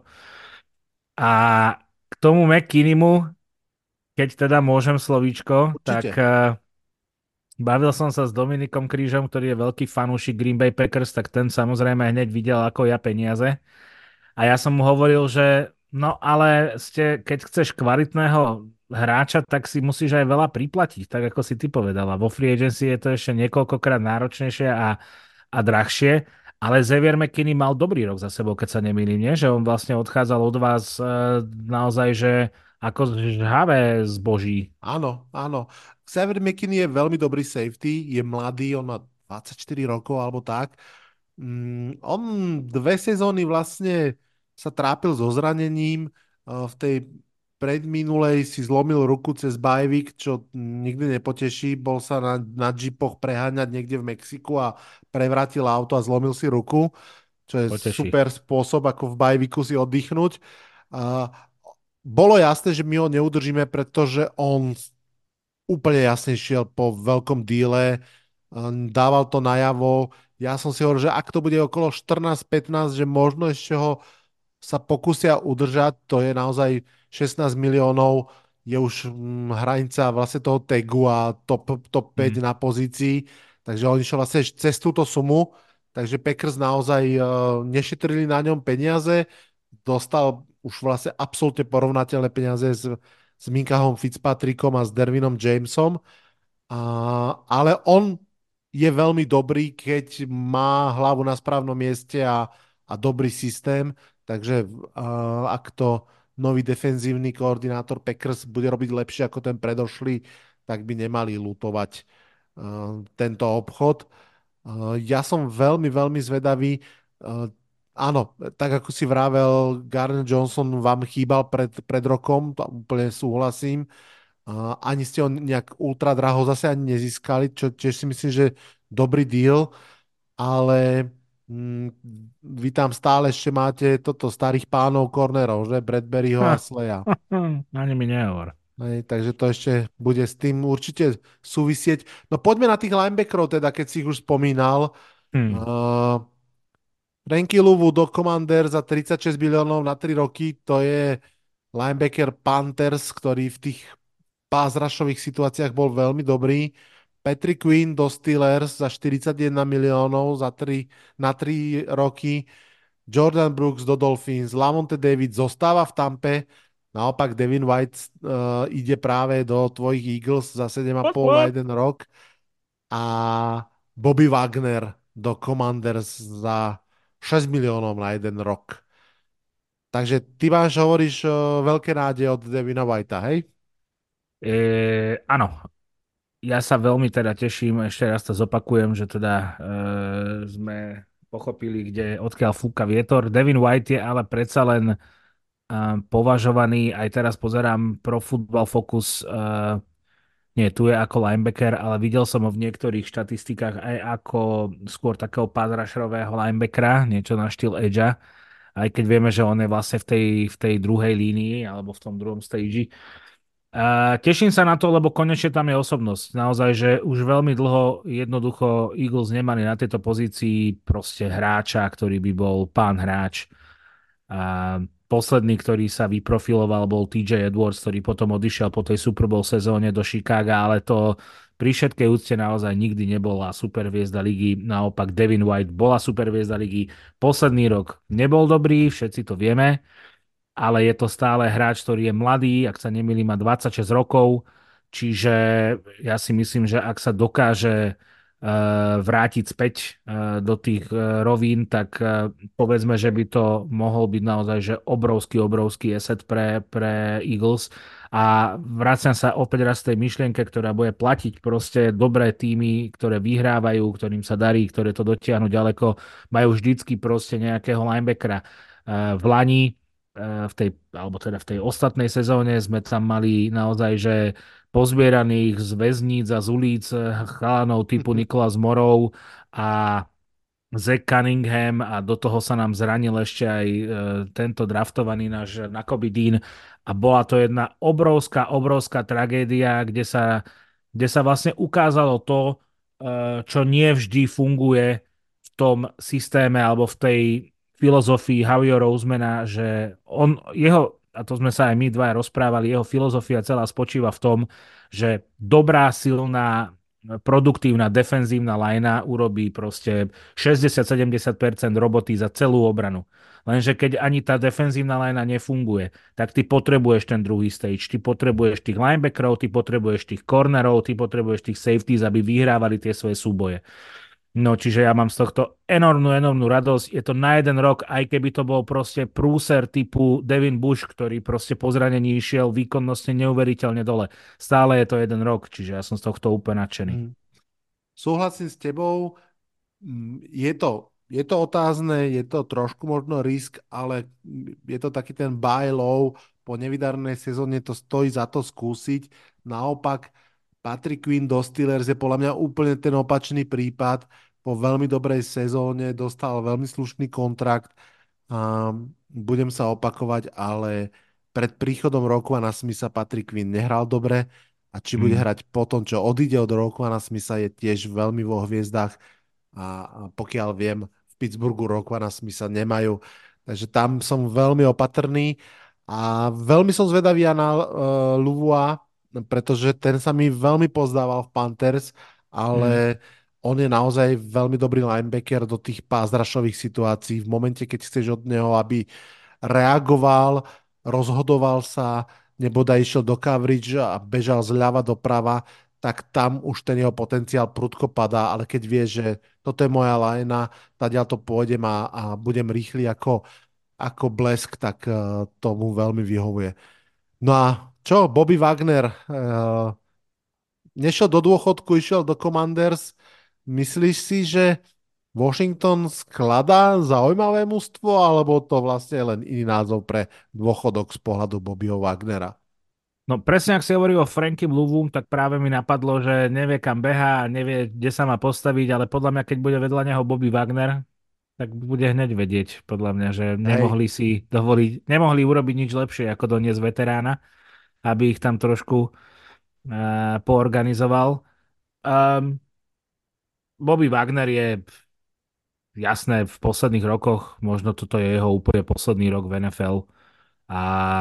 A k tomu McKinniemu, keď teda môžem slovíčko, Určite. tak uh, bavil som sa s Dominikom Krížom, ktorý je veľký fanúšik Green Bay Packers, tak ten samozrejme hneď videl, ako ja peniaze. A ja som mu hovoril, že no ale ste, keď chceš kvalitného hráča, tak si musíš aj veľa priplatiť, tak ako si ty povedala. Vo free agency je to ešte niekoľkokrát náročnejšie a, a drahšie. Ale Xavier McKinney mal dobrý rok za sebou, keď sa nemýlim, nie? Že on vlastne odchádzal od vás e, naozaj, že ako žhavé zboží. Áno, áno. Xavier McKinney je veľmi dobrý safety, je mladý, on má dvadsaťštyri rokov alebo tak. Mm, on dve sezóny vlastne sa trápil so zranením. V tej predminulej si zlomil ruku cez bajvik, čo nikdy nepoteší. Bol sa na, na džipoch preháňať niekde v Mexiku a prevrátil auto a zlomil si ruku, čo je Poteší. super spôsob, ako v bajviku si oddychnúť. A bolo jasné, že my ho neudržíme, pretože on úplne jasne šiel po veľkom díle, dával to najavo. Ja som si hovoril, že ak to bude okolo štrnásť pätnásť, že možno ešte ho sa pokúsia udržať, to je naozaj šestnásť miliónov, je už hm, hranica vlastne toho tagu a top, top päť mm. na pozícii, takže on išiel vlastne cez túto sumu, takže Packers naozaj uh, nešetrili na ňom peniaze, dostal už vlastne absolútne porovnateľné peniaze s, s Minkahom Fitzpatrickom a s Dervinom Jamesom, a, ale on je veľmi dobrý, keď má hlavu na správnom mieste a, a dobrý systém. Takže uh, ak to nový defenzívny koordinátor Packers bude robiť lepšie ako ten predošlý, tak by nemali lutovať uh, tento obchod. Uh, ja som veľmi, veľmi zvedavý. Uh, áno, tak ako si vravel, Garner Johnson vám chýbal pred, pred rokom, to úplne súhlasím. Uh, ani ste ho nejak ultra draho zase ani nezískali, čo tiež si myslím, že dobrý deal, ale Mm, vy tam stále ešte máte toto starých pánov cornerov, že? Bradburyho a Sleja. Ani mi nehovor. Hej, takže to ešte bude s tým určite súvisieť. No poďme na tých linebackerov teda, keď si ich už spomínal. Hmm. Uh, Frankie Louvu do Commander za tridsaťšesť miliónov na tri roky, to je linebacker Panthers, ktorý v tých pass-rushových situáciách bol veľmi dobrý. Patrick Quinn do Steelers za štyridsaťjeden miliónov za tri, na tri roky. Jordan Brooks do Dolphins. Lavonte David zostáva v Tampe. Naopak Devin White uh, ide práve do tvojich Eagles za sedem a pol na jeden rok. A Bobby Wagner do Commanders za šesť miliónov na jeden rok. Takže ty máš, hovoríš uh, veľké nádeje od Devina Whitea, hej? E, áno. Ja sa veľmi teda teším, ešte raz to zopakujem, že teda e, sme pochopili, kde, odkiaľ fúka vietor. Devin White je ale predsa len e, považovaný, aj teraz pozerám Pro Football Focus, e, nie, tu je ako linebacker, ale videl som ho v niektorých štatistikách aj ako skôr takého pass-rusherového linebackera, niečo na štýl edgea, aj keď vieme, že on je vlastne v tej, v tej druhej línii, alebo v tom druhom stage. Uh, teším sa na to, lebo konečne tam je osobnosť. Naozaj, že už veľmi dlho jednoducho Eagles nemali na tejto pozícii proste hráča, ktorý by bol pán hráč. Uh, posledný, ktorý sa vyprofiloval, bol té jé Edwards, ktorý potom odišiel po tej Super Bowl sezóne do Chicaga, ale to pri všetkej úcte naozaj nikdy nebola superhviezda ligy. Naopak Devin White bola superhviezda ligy. Posledný rok nebol dobrý, všetci to vieme, ale je to stále hráč, ktorý je mladý, ak sa nemýlim, má dvadsaťšesť rokov, čiže ja si myslím, že ak sa dokáže uh, vrátiť späť uh, do tých uh, rovín, tak uh, povedzme, že by to mohol byť naozaj že obrovský, obrovský asset pre, pre Eagles. A vraciam sa opäť raz tej myšlienke, ktorá bude platiť proste dobré týmy, ktoré vyhrávajú, ktorým sa darí, ktoré to dotiahnu ďaleko, majú vždycky proste nejakého linebackera. Uh, v Lani v tej, alebo teda v tej ostatnej sezóne sme tam mali naozaj, že pozbieraných z väzníc a z ulic chalanov typu Nicolas Morov a Zach Cunningham a do toho sa nám zranil ešte aj e, tento draftovaný náš Nakobe Dean a bola to jedna obrovská, obrovská tragédia, kde sa, kde sa vlastne ukázalo to, e, čo nie vždy funguje v tom systéme alebo v tej filozofii Howie Rosemana, že on, jeho, a to sme sa aj my dva rozprávali, jeho filozofia celá spočíva v tom, že dobrá, silná, produktívna defenzívna lajna urobí proste šesťdesiat až sedemdesiat percent roboty za celú obranu. Lenže keď ani tá defenzívna lajna nefunguje, tak ty potrebuješ ten druhý stage, ty potrebuješ tých linebackerov, ty potrebuješ tých cornerov, ty potrebuješ tých safeties, aby vyhrávali tie svoje súboje. No, čiže ja mám z tohto enormnú, enormnú radosť. Je to na jeden rok, aj keby to bol proste prúser typu Devin Bush, ktorý proste po zranení išiel výkonnostne neuveriteľne dole. Stále je to jeden rok, čiže ja som z tohto úplne nadšený. Mm. Súhlasím s tebou. Je to, je to otázne, je to trošku možno risk, ale je to taký ten buy low. Po nevydarnej sezóne to stojí za to skúsiť. Naopak, Patrick Queen do Steelers je podľa mňa úplne ten opačný prípad. Po veľmi dobrej sezóne dostal veľmi slušný kontrakt. Um, budem sa opakovať, ale pred príchodom Roquana Smitha Patrick Queen nehral dobre a či bude Mm. hrať po tom, čo odíde od Roquana Smitha, je tiež veľmi vo hviezdách a, a pokiaľ viem, v Pittsburghu Roquana Smitha nemajú. Takže tam som veľmi opatrný a veľmi som zvedavý na uh, Luvua, pretože ten sa mi veľmi pozdával v Panthers, ale mm. on je naozaj veľmi dobrý linebacker do tých pázrašových situácií. V momente, keď chceš od neho, aby reagoval, rozhodoval sa, nebodaj išiel do coverage a bežal zľava doprava, tak tam už ten jeho potenciál prudko padá, ale keď vie, že toto je moja lajna, tadiaľ to pôjdem a, a budem rýchly ako, ako blesk, tak uh, tomu veľmi vyhovuje. No a čo, Bobby Wagner uh, nešiel do dôchodku, išiel do Commanders. Myslíš si, že Washington skladá zaujímavé mužstvo, alebo to vlastne je len iný názov pre dôchodok z pohľadu Bobbyho Wagnera? No presne, ak si hovoril o Franky Louvu, tak práve mi napadlo, že nevie kam behá, nevie, kde sa má postaviť, ale podľa mňa, keď bude vedľa neho Bobby Wagner, tak bude hneď vedieť, podľa mňa, že nemohli Hej. si dovoliť, nemohli urobiť nič lepšie, ako doniesť veterána, aby ich tam trošku uh, poorganizoval. Um, Bobby Wagner je jasné, v posledných rokoch, možno toto je jeho úplne posledný rok v en ef el a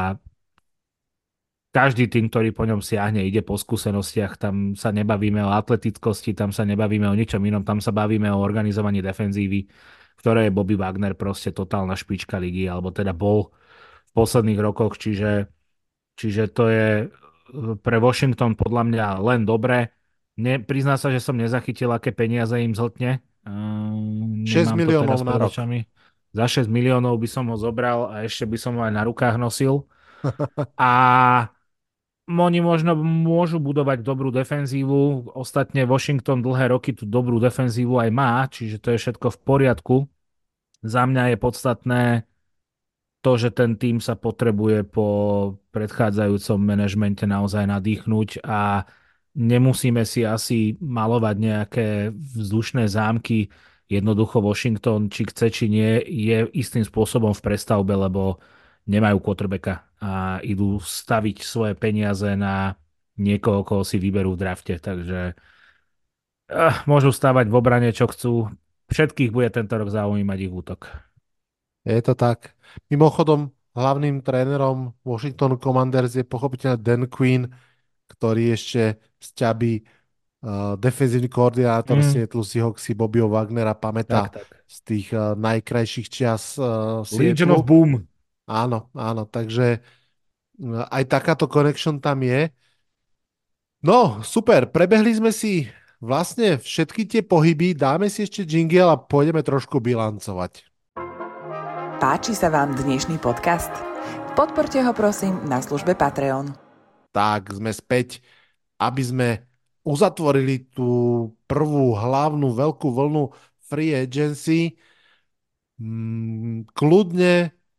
každý tým, ktorý po ňom siahne, ide po skúsenostiach, tam sa nebavíme o atletickosti, tam sa nebavíme o ničom inom, tam sa bavíme o organizovaní defenzívy, ktoré je Bobby Wagner proste totálna špička ligy, alebo teda bol v posledných rokoch, čiže, čiže to je pre Washington podľa mňa len dobre. Ne, prizná sa, že som nezachytil, aké peniaze im zhltne. Um, šesť miliónov na rok. Očami. Za šesť miliónov by som ho zobral a ešte by som ho aj na rukách nosil. A oni možno môžu budovať dobrú defenzívu. Ostatne Washington dlhé roky tú dobrú defenzívu aj má, čiže to je všetko v poriadku. Za mňa je podstatné to, že ten tým sa potrebuje po predchádzajúcom manažmente naozaj nadýchnuť a nemusíme si asi malovať nejaké vzdušné zámky. Jednoducho Washington, či chce, či nie, je istým spôsobom v prestavbe, lebo nemajú quarterbacka a idú staviť svoje peniaze na niekoho, koho si vyberú v drafte. Takže uh, môžu stavať v obrane, čo chcú. Všetkých bude tento rok zaujímať ich útok. Je to tak. Mimochodom, hlavným trénerom Washington Commanders je pochopiteľne Dan Quinn, ktorý ešte sťabí uh, defenzívny koordinátor mm. Seattle Seahawks si Bobbyho Wagnera pamätá tak, tak. z tých uh, najkrajších čias uh, Legion of Boom. Áno, áno, takže uh, aj takáto connection tam je. No, super, prebehli sme si vlastne všetky tie pohyby, dáme si ešte jingle a pôjdeme trošku bilancovať. Páči sa vám dnešný podcast? Podporte ho prosím na službe Patreon. Tak, sme späť, aby sme uzatvorili tú prvú hlavnú veľkú vlnu free agency. Mm, kľudne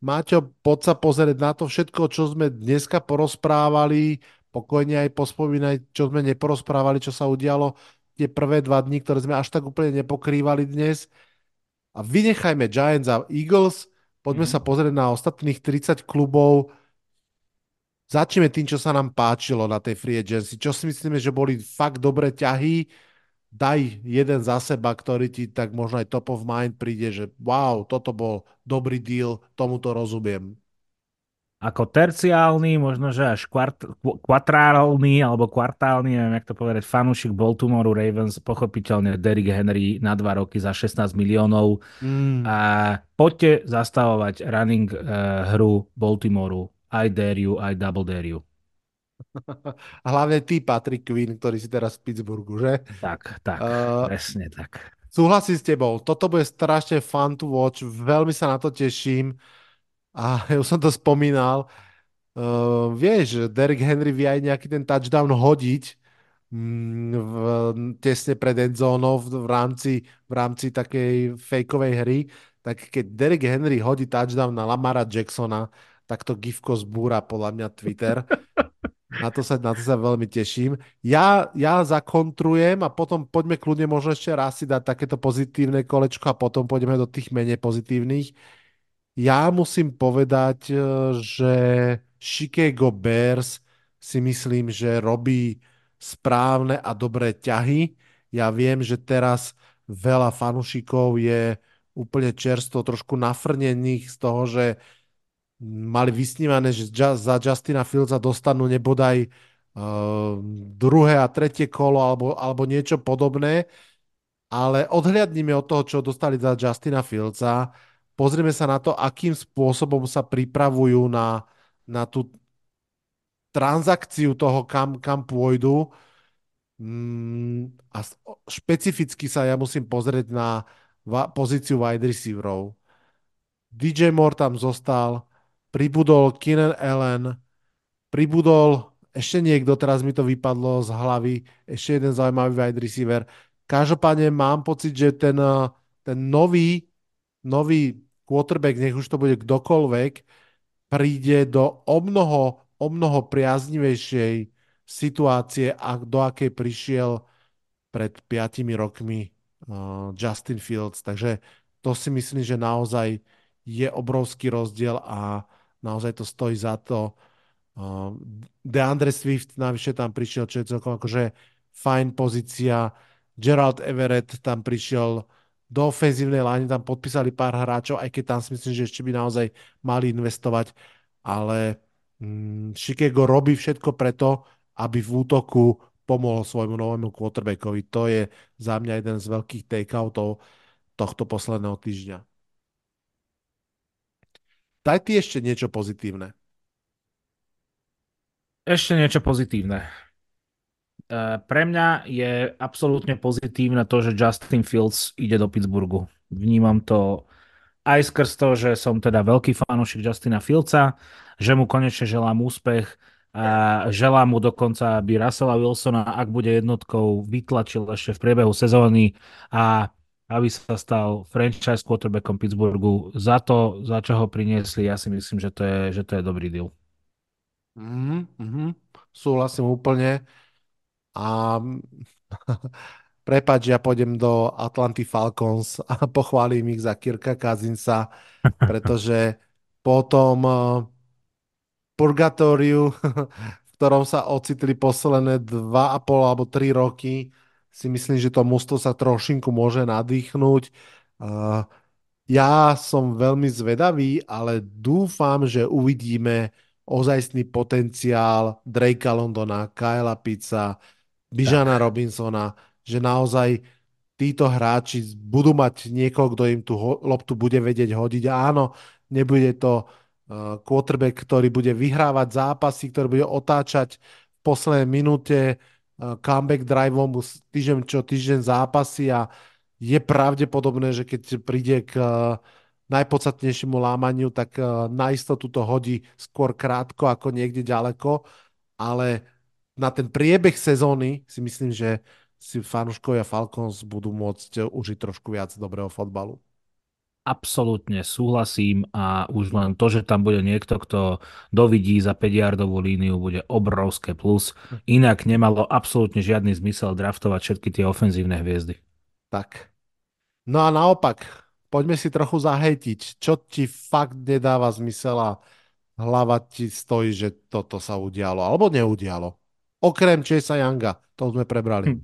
Maťo, poď sa pozrieť na to všetko, čo sme dneska porozprávali, pokojne aj pospomínaj, čo sme neporozprávali, čo sa udialo tie prvé dva dni, ktoré sme až tak úplne nepokrývali dnes. A vynechajme Giants a Eagles, poďme Mhm. sa pozrieť na ostatných tridsať klubov. Začneme tým, čo sa nám páčilo na tej free agency. Čo si myslíme, že boli fakt dobré ťahy. Daj jeden za seba, ktorý ti tak možno aj top of mind príde, že wow, toto bol dobrý deal, tomuto rozumiem. Ako terciálny, možno že až kvart, kv- kvatrálny alebo kvartálny, neviem, jak to povedať, fanúšik Baltimore Ravens, pochopiteľne Derrick Henry na dva roky za šestnásť miliónov. Mm. A poďte zastavovať running uh, hru Baltimoru. I dare you, I double dare you. A hlavne ty, Patrick Quinn, ktorý si teraz v Pittsburghu, že? Tak, tak, Uh, presne tak. súhlasím s tebou, toto bude strašne fun to watch, veľmi sa na to teším a ja už som to spomínal. Uh, vieš, Derrick Henry vie aj nejaký ten touchdown hodiť mm, v, tesne pred endzónou v, v rámci, v rámci takej fejkovej hry, tak keď Derrick Henry hodí touchdown na Lamara Jacksona, tak to gifko zbúra podľa mňa Twitter. Na to sa, na to sa veľmi teším. Ja, ja zakontrujem a potom poďme kľudne možno ešte raz si dať takéto pozitívne kolečko a potom poďme do tých menej pozitívnych. Ja musím povedať, e, že Chicago Bears si myslím, že robí správne a dobré ťahy. Ja viem, že teraz veľa fanúšikov je úplne čerstvo, trošku nafrnených z toho, že mali vysnívané, že ju- za Justina Fieldsa dostanú nebodaj uh, druhé a tretie kolo alebo, alebo niečo podobné, ale odhliadnime od toho, čo dostali za Justina Fieldsa, pozrieme sa na to, akým spôsobom sa pripravujú na, na tú transakciu toho, kam, kam pôjdu. Mm, a s- o- špecificky sa ja musím pozrieť na va- pozíciu wide receiverov. dý džej Moore tam zostal, pribudol Keenan Allen, pribudol ešte niekto, teraz mi to vypadlo z hlavy, ešte jeden zaujímavý wide receiver. Každopádne mám pocit, že ten, eh, ten nový, nový quarterback, nech už to bude kdokoľvek, príde do o mnoho, o mnoho priaznivejšej situácie, a do akej prišiel pred piatimi rokmi uh, Justin Fields. Takže to si myslím, že naozaj je obrovský rozdiel a naozaj to stojí za to. Uh, DeAndre Swift navyše tam prišiel, čo je celkom akože fajn pozícia. Gerald Everett tam prišiel do ofenzívnej lány, tam podpísali pár hráčov, aj keď tam si myslím, že ešte by naozaj mali investovať, ale mm, Chicago robí všetko preto, aby v útoku pomohol svojmu novému quarterbackovi. To je za mňa jeden z veľkých takeoutov tohto posledného týždňa. Daj ty ešte niečo pozitívne. Ešte niečo pozitívne. Eh, Pre mňa je absolútne pozitívne to, že Justin Fields ide do Pittsburghu. Vnímam to aj skrz to, že som teda veľký fanúšik Justina Fieldsa, že mu konečne želám úspech a želám mu dokonca, aby Russella Wilsona, ak bude jednotkou, vytlačil ešte v priebehu sezóny a aby sa stal franchise quarterbackom Pittsburghu. Za to, za čo ho priniesli, ja si myslím, že to je, že to je dobrý deal. Mm, mm, súhlasím úplne. A prepáč, ja pôjdem do Atlanty Falcons a pochválim ich za Kirka Cousinsa, pretože po tom eh, purgatóriu, v ktorom sa ocitli posledné dva a pol alebo tri roky, si myslím, že to mužstvo sa trošinku môže nadýchnúť. Eh, Ja som veľmi zvedavý, ale dúfam, že uvidíme ozajstný potenciál Drakea Londona, Kyla Pitsa, Bijana Tak, Robinsona, že naozaj títo hráči budú mať niekoho, kto im tú ho- loptu bude vedieť hodiť. A áno, nebude to uh, quarterback, ktorý bude vyhrávať zápasy, ktorý bude otáčať v poslednej minúte uh, comeback driveom týždeň čo týždeň zápasy a je pravdepodobné, že keď príde k uh, najpodstatnejšiemu lámaniu, tak uh, na istotu to hodí skôr krátko ako niekde ďaleko, ale na ten priebeh sezóny si myslím, že si fanúškovia Falcons budú môcť užiť trošku viac dobrého fotbalu. absolútne súhlasím a už len to, že tam bude niekto, kto dovidí za päť yardovú líniu, bude obrovské plus. Inak nemalo absolútne žiadny zmysel draftovať všetky tie ofenzívne hviezdy. Tak. No a naopak, poďme si trochu zahejtiť, čo ti fakt nedáva zmysel a hlava ti stojí, že toto sa udialo, alebo neudialo. Okrem Chasea Younga, to sme prebrali.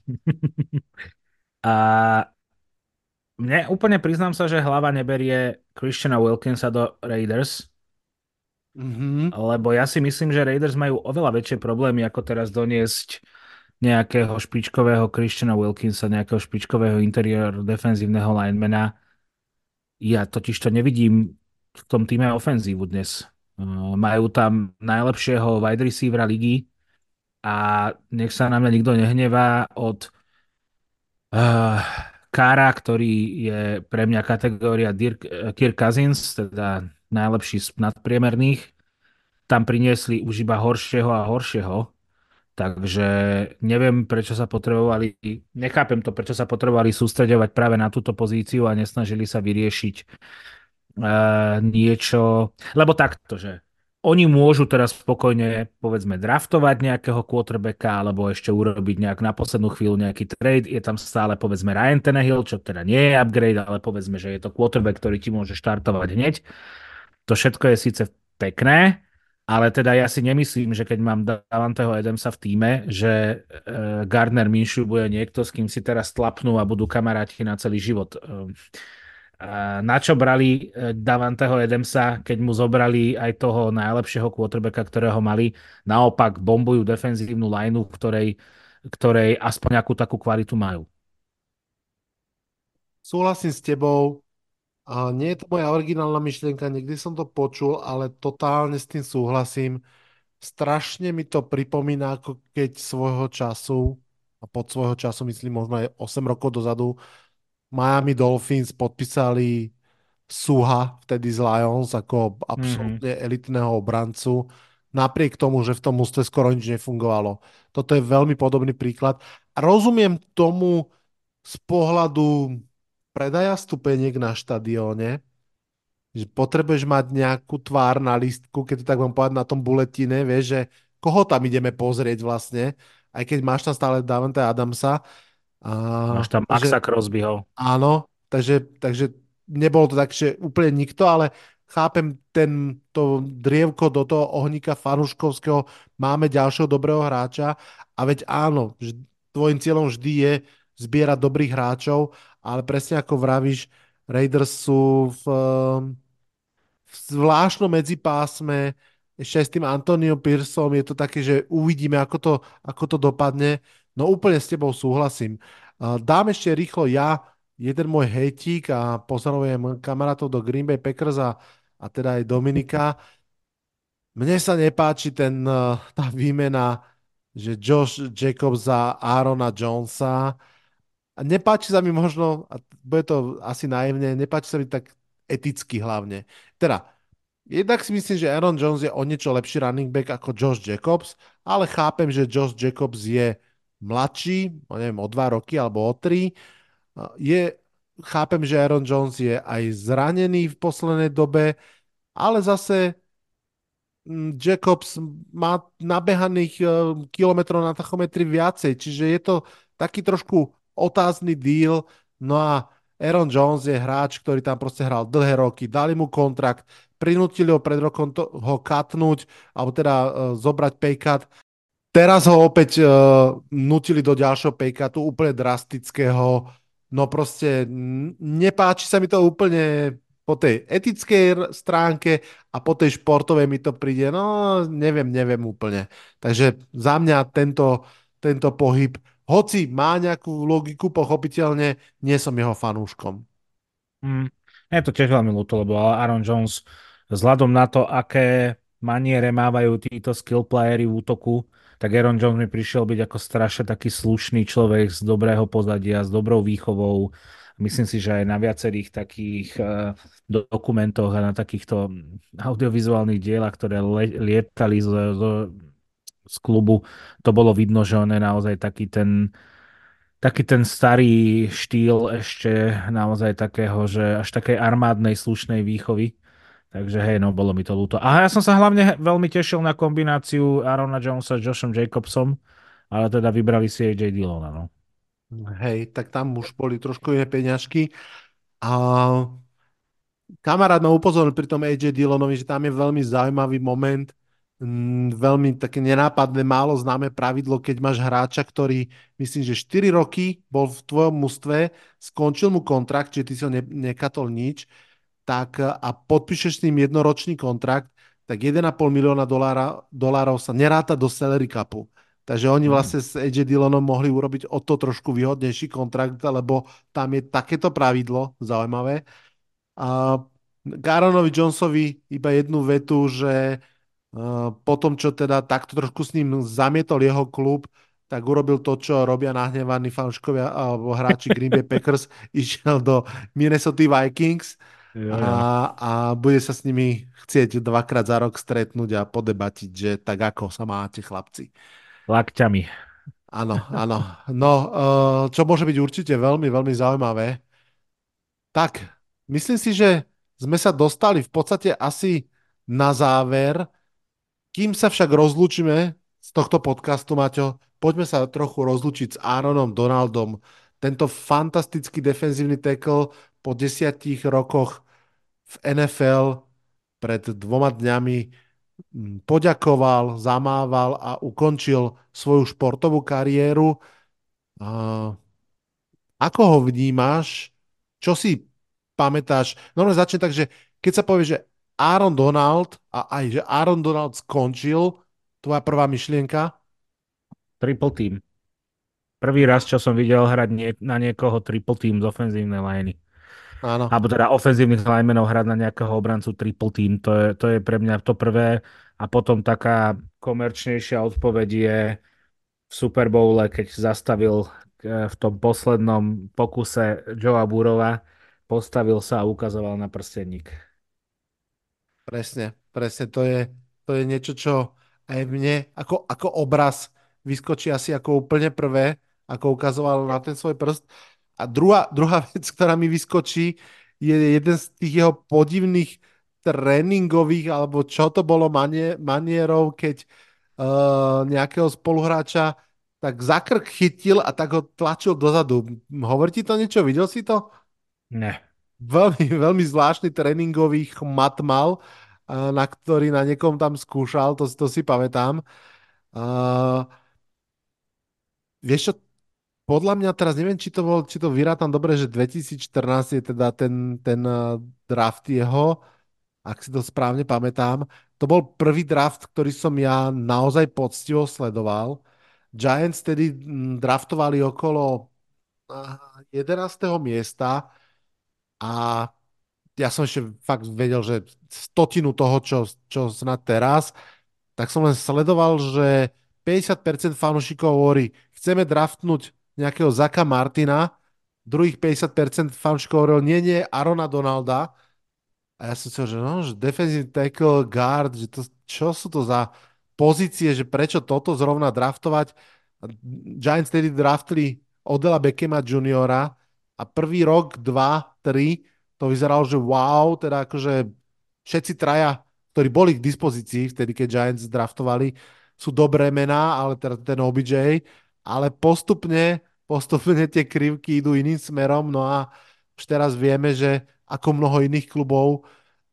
A mne úplne priznám sa, že hlava neberie Christiana Wilkinsa do Raiders, Mhm. lebo ja si myslím, že Raiders majú oveľa väčšie problémy, ako teraz doniesť nejakého špičkového Christiana Wilkinsa, nejakého špičkového interior defenzívneho linemana. Ja totiž to nevidím v tom týme ofenzívu dnes. Uh, majú tam najlepšieho wide receivera ligy a nech sa na mňa nikto nehnevá od uh, Kára, ktorý je pre mňa kategória Dirk, Kirk Cousins, teda najlepší z nadpriemerných. Tam priniesli už iba horšieho a horšieho. Takže neviem, prečo sa potrebovali, nechápem to, prečo sa potrebovali sústreďovať práve na túto pozíciu a nesnažili sa vyriešiť uh, niečo, lebo takto, že oni môžu teraz spokojne, povedzme, draftovať nejakého quarterbacka alebo ešte urobiť nejak na poslednú chvíľu nejaký trade. Je tam stále, povedzme, Ryan Tannehill, čo teda nie je upgrade, ale povedzme, že je to quarterback, ktorý ti môže štartovať hneď. To všetko je síce pekné, ale teda ja si nemyslím, že keď mám Davanteho Adamsa v týme, že uh, Gardner Minshew bude niekto, s kým si teraz tlapnú a budú kamaráti na celý život. Uh, na čo brali Davanteho Adamsa, keď mu zobrali aj toho najlepšieho quarterbacka, ktorého mali? Naopak bombujú defenzívnu lineu, v ktorej, ktorej aspoň nejakú takú kvalitu majú. Súhlasím s tebou. A nie je to moja originálna myšlienka, niekdy som to počul, ale totálne s tým súhlasím. Strašne mi to pripomína, ako keď svojho času, a pod svojho času myslím možno aj osem rokov dozadu, Miami Dolphins podpísali Suha, vtedy z Lions, ako Mm-hmm. absolútne elitného obrancu, napriek tomu, že v tom ústve skoro nič nefungovalo. Toto je veľmi podobný príklad. A rozumiem tomu z pohľadu predaja stupeniek na štadióne, že potrebuješ mať nejakú tvár na lístku, keď to tak mám povedať, na tom buletine, vieš, že koho tam ideme pozrieť vlastne, aj keď máš tam stále Davante Adamsa. A, Máš tam takže, Maxa Crosbyho. áno, takže, takže nebolo to tak, že úplne nikto, ale chápem ten, to drievko do toho ohníka fanúškovského, máme ďalšieho dobrého hráča a veď áno, vž- tvojim cieľom vždy je zbierať dobrých hráčov, ale presne ako vravíš, Raiders sú v, v zvláštnom medzipásme, ešte aj s tým Antoniom Pearsom je to také, že uvidíme, ako to, ako to dopadne. No úplne s tebou súhlasím. A dám ešte rýchlo ja jeden môj hejtík a pozdravujem kamarátov do Green Bay Packers a, a teda aj Dominika. Mne sa nepáči ten, eh, tá výmena, že Josh Jacobs za Aarona Jonesa. A nepáči sa mi možno, a bude to asi naivne, nepáči sa mi tak eticky hlavne. Teda, jednak si myslím, že Aaron Jones je o niečo lepší running back ako Josh Jacobs, ale chápem, že Josh Jacobs je mladší, o neviem, o dva roky alebo o tri. Je, chápem, že Aaron Jones je aj zranený v poslednej dobe, ale zase mm, Jacobs má nabehaných eh, kilometrov na tachometri viacej, čiže je to taký trošku otázny deal. No a Aaron Jones je hráč, ktorý tam proste hral dlhé roky, dali mu kontrakt, prinútili ho pred rokom to, ho katnúť, alebo teda uh, zobrať pay cut. Teraz ho opäť uh, nutili do ďalšieho pay cutu, úplne drastického. No proste n- nepáči sa mi to úplne po tej etickej r- stránke a po tej športovej mi to príde, no neviem, neviem úplne. Takže za mňa tento, tento pohyb, hoci má nejakú logiku, pochopiteľne, nie som jeho fanúškom. Mm. Je to tiež veľmi ľúto, lebo Aaron Jones vzhľadom na to, aké maniere mávajú títo skill playery v útoku, tak Aaron Jones mi prišiel byť ako strašne taký slušný človek z dobrého pozadia, s dobrou výchovou. Myslím si, že aj na viacerých takých uh, dokumentoch a na takýchto audiovizuálnych dielach, ktoré le- lietali z, z, z klubu, to bolo vidno, že on je naozaj taký ten taký ten starý štýl ešte naozaj takého, že až takej armádnej slušnej výchovy. Takže hej, no bolo mi to ľúto. A ja som sa hlavne veľmi tešil na kombináciu Aarona Jonesa s Joshom Jacobsom, ale teda vybrali si á jé Dillona, no. Hej, tak tam už boli trošku iné peňažky. A kamarát ma upozornil pri tom á jé Dillonovi, že tam je veľmi zaujímavý moment, mm, veľmi také nenápadné, málo známe pravidlo, keď máš hráča, ktorý, myslím, že štyri roky bol v tvojom mužstve, skončil mu kontrakt, čiže ty si ho ne, nekatol nič, tak a podpíšeš s ním jednoročný kontrakt, tak jeden a pol milióna dolára, dolárov sa neráta do salary capu. Takže oni vlastne s á jé Dillonom mohli urobiť o to trošku výhodnejší kontrakt, lebo tam je takéto pravidlo zaujímavé. A k Aaronovi Jonesovi iba jednu vetu, že po tom, čo teda takto trošku s ním zamietol jeho klub, tak urobil to, čo robia nahnevaní fanúškovia alebo hráči Green Bay Packers, išiel do Minnesota Vikings a, a bude sa s nimi chcieť dvakrát za rok stretnúť a podebatiť, že tak ako sa máte, chlapci. Lakťami. Áno, áno. No, čo môže byť určite veľmi, veľmi zaujímavé. Tak, myslím si, že sme sa dostali v podstate asi na záver. Kým sa však rozlúčime z tohto podcastu, Maťo, poďme sa trochu rozlúčiť s Aaronom Donaldom. Tento fantastický defenzívny tackle po desiatich rokoch v en ef el pred dvoma dňami poďakoval, zamával a ukončil svoju športovú kariéru. Ako ho vnímáš? Čo si pamätáš? Normálne začne tak, že keď sa povie, že Aaron Donald a aj, že Aaron Donald skončil, tvoja prvá myšlienka? Triple team. Prvý raz, čo som videl hrať nie, na niekoho triple team z ofenzívnej liney. Áno. Alebo teda ofenzívnych linemenov hrať na nejakého obrancu triple team. To je, to je pre mňa to prvé. A potom taká komerčnejšia odpoveď je v Super Bowle, keď zastavil v tom poslednom pokuse Joea Burrowa, postavil sa a ukazoval na prstenník. Presne, presne. To je, to je niečo, čo aj mne ako, ako obraz vyskočí asi ako úplne prvé, ako ukazoval na ten svoj prst. A druhá, druhá vec, ktorá mi vyskočí, je jeden z tých jeho podivných tréningových, alebo čo to bolo manie, manierov, keď uh, nejakého spoluhráča tak za krk chytil a tak ho tlačil dozadu. Hovorí ti to niečo? Videl si to? Ne. Veľmi, veľmi zvláštny tréningový chmat mal, na ktorý na niekom tam skúšal, to, to si pamätám. Uh, vieš čo, podľa mňa teraz neviem, či to bol, či to vyrátam dobre, že dvetisícštrnásť je teda ten, ten uh, draft jeho, ak si to správne pamätám. To bol prvý draft, ktorý som ja naozaj poctivo sledoval. Giants tedy draftovali okolo jedenásteho miesta a ja som ešte fakt vedel, že stotinu toho, čo, čo snad teraz, tak som len sledoval, že päťdesiat percent fanúšikov hovorí, chceme draftnúť nejakého Zaka Martina, druhých päťdesiat percent fanúšikov hovoril, nie, nie, Aarona Donalda. A ja som si že no, že defensive tackle, guard, že to, čo sú to za pozície, že prečo toto zrovna draftovať. Giants tedy draftli Odela Beckhama juniora a prvý rok, dva, tri, to vyzeralo, že wow, teda akože všetci traja, ktorí boli k dispozícii vtedy, keď Giants draftovali, sú dobré mená, ale teda ten ó bé jé, ale postupne, postupne tie krivky idú iným smerom, no a už teraz vieme, že ako mnoho iných klubov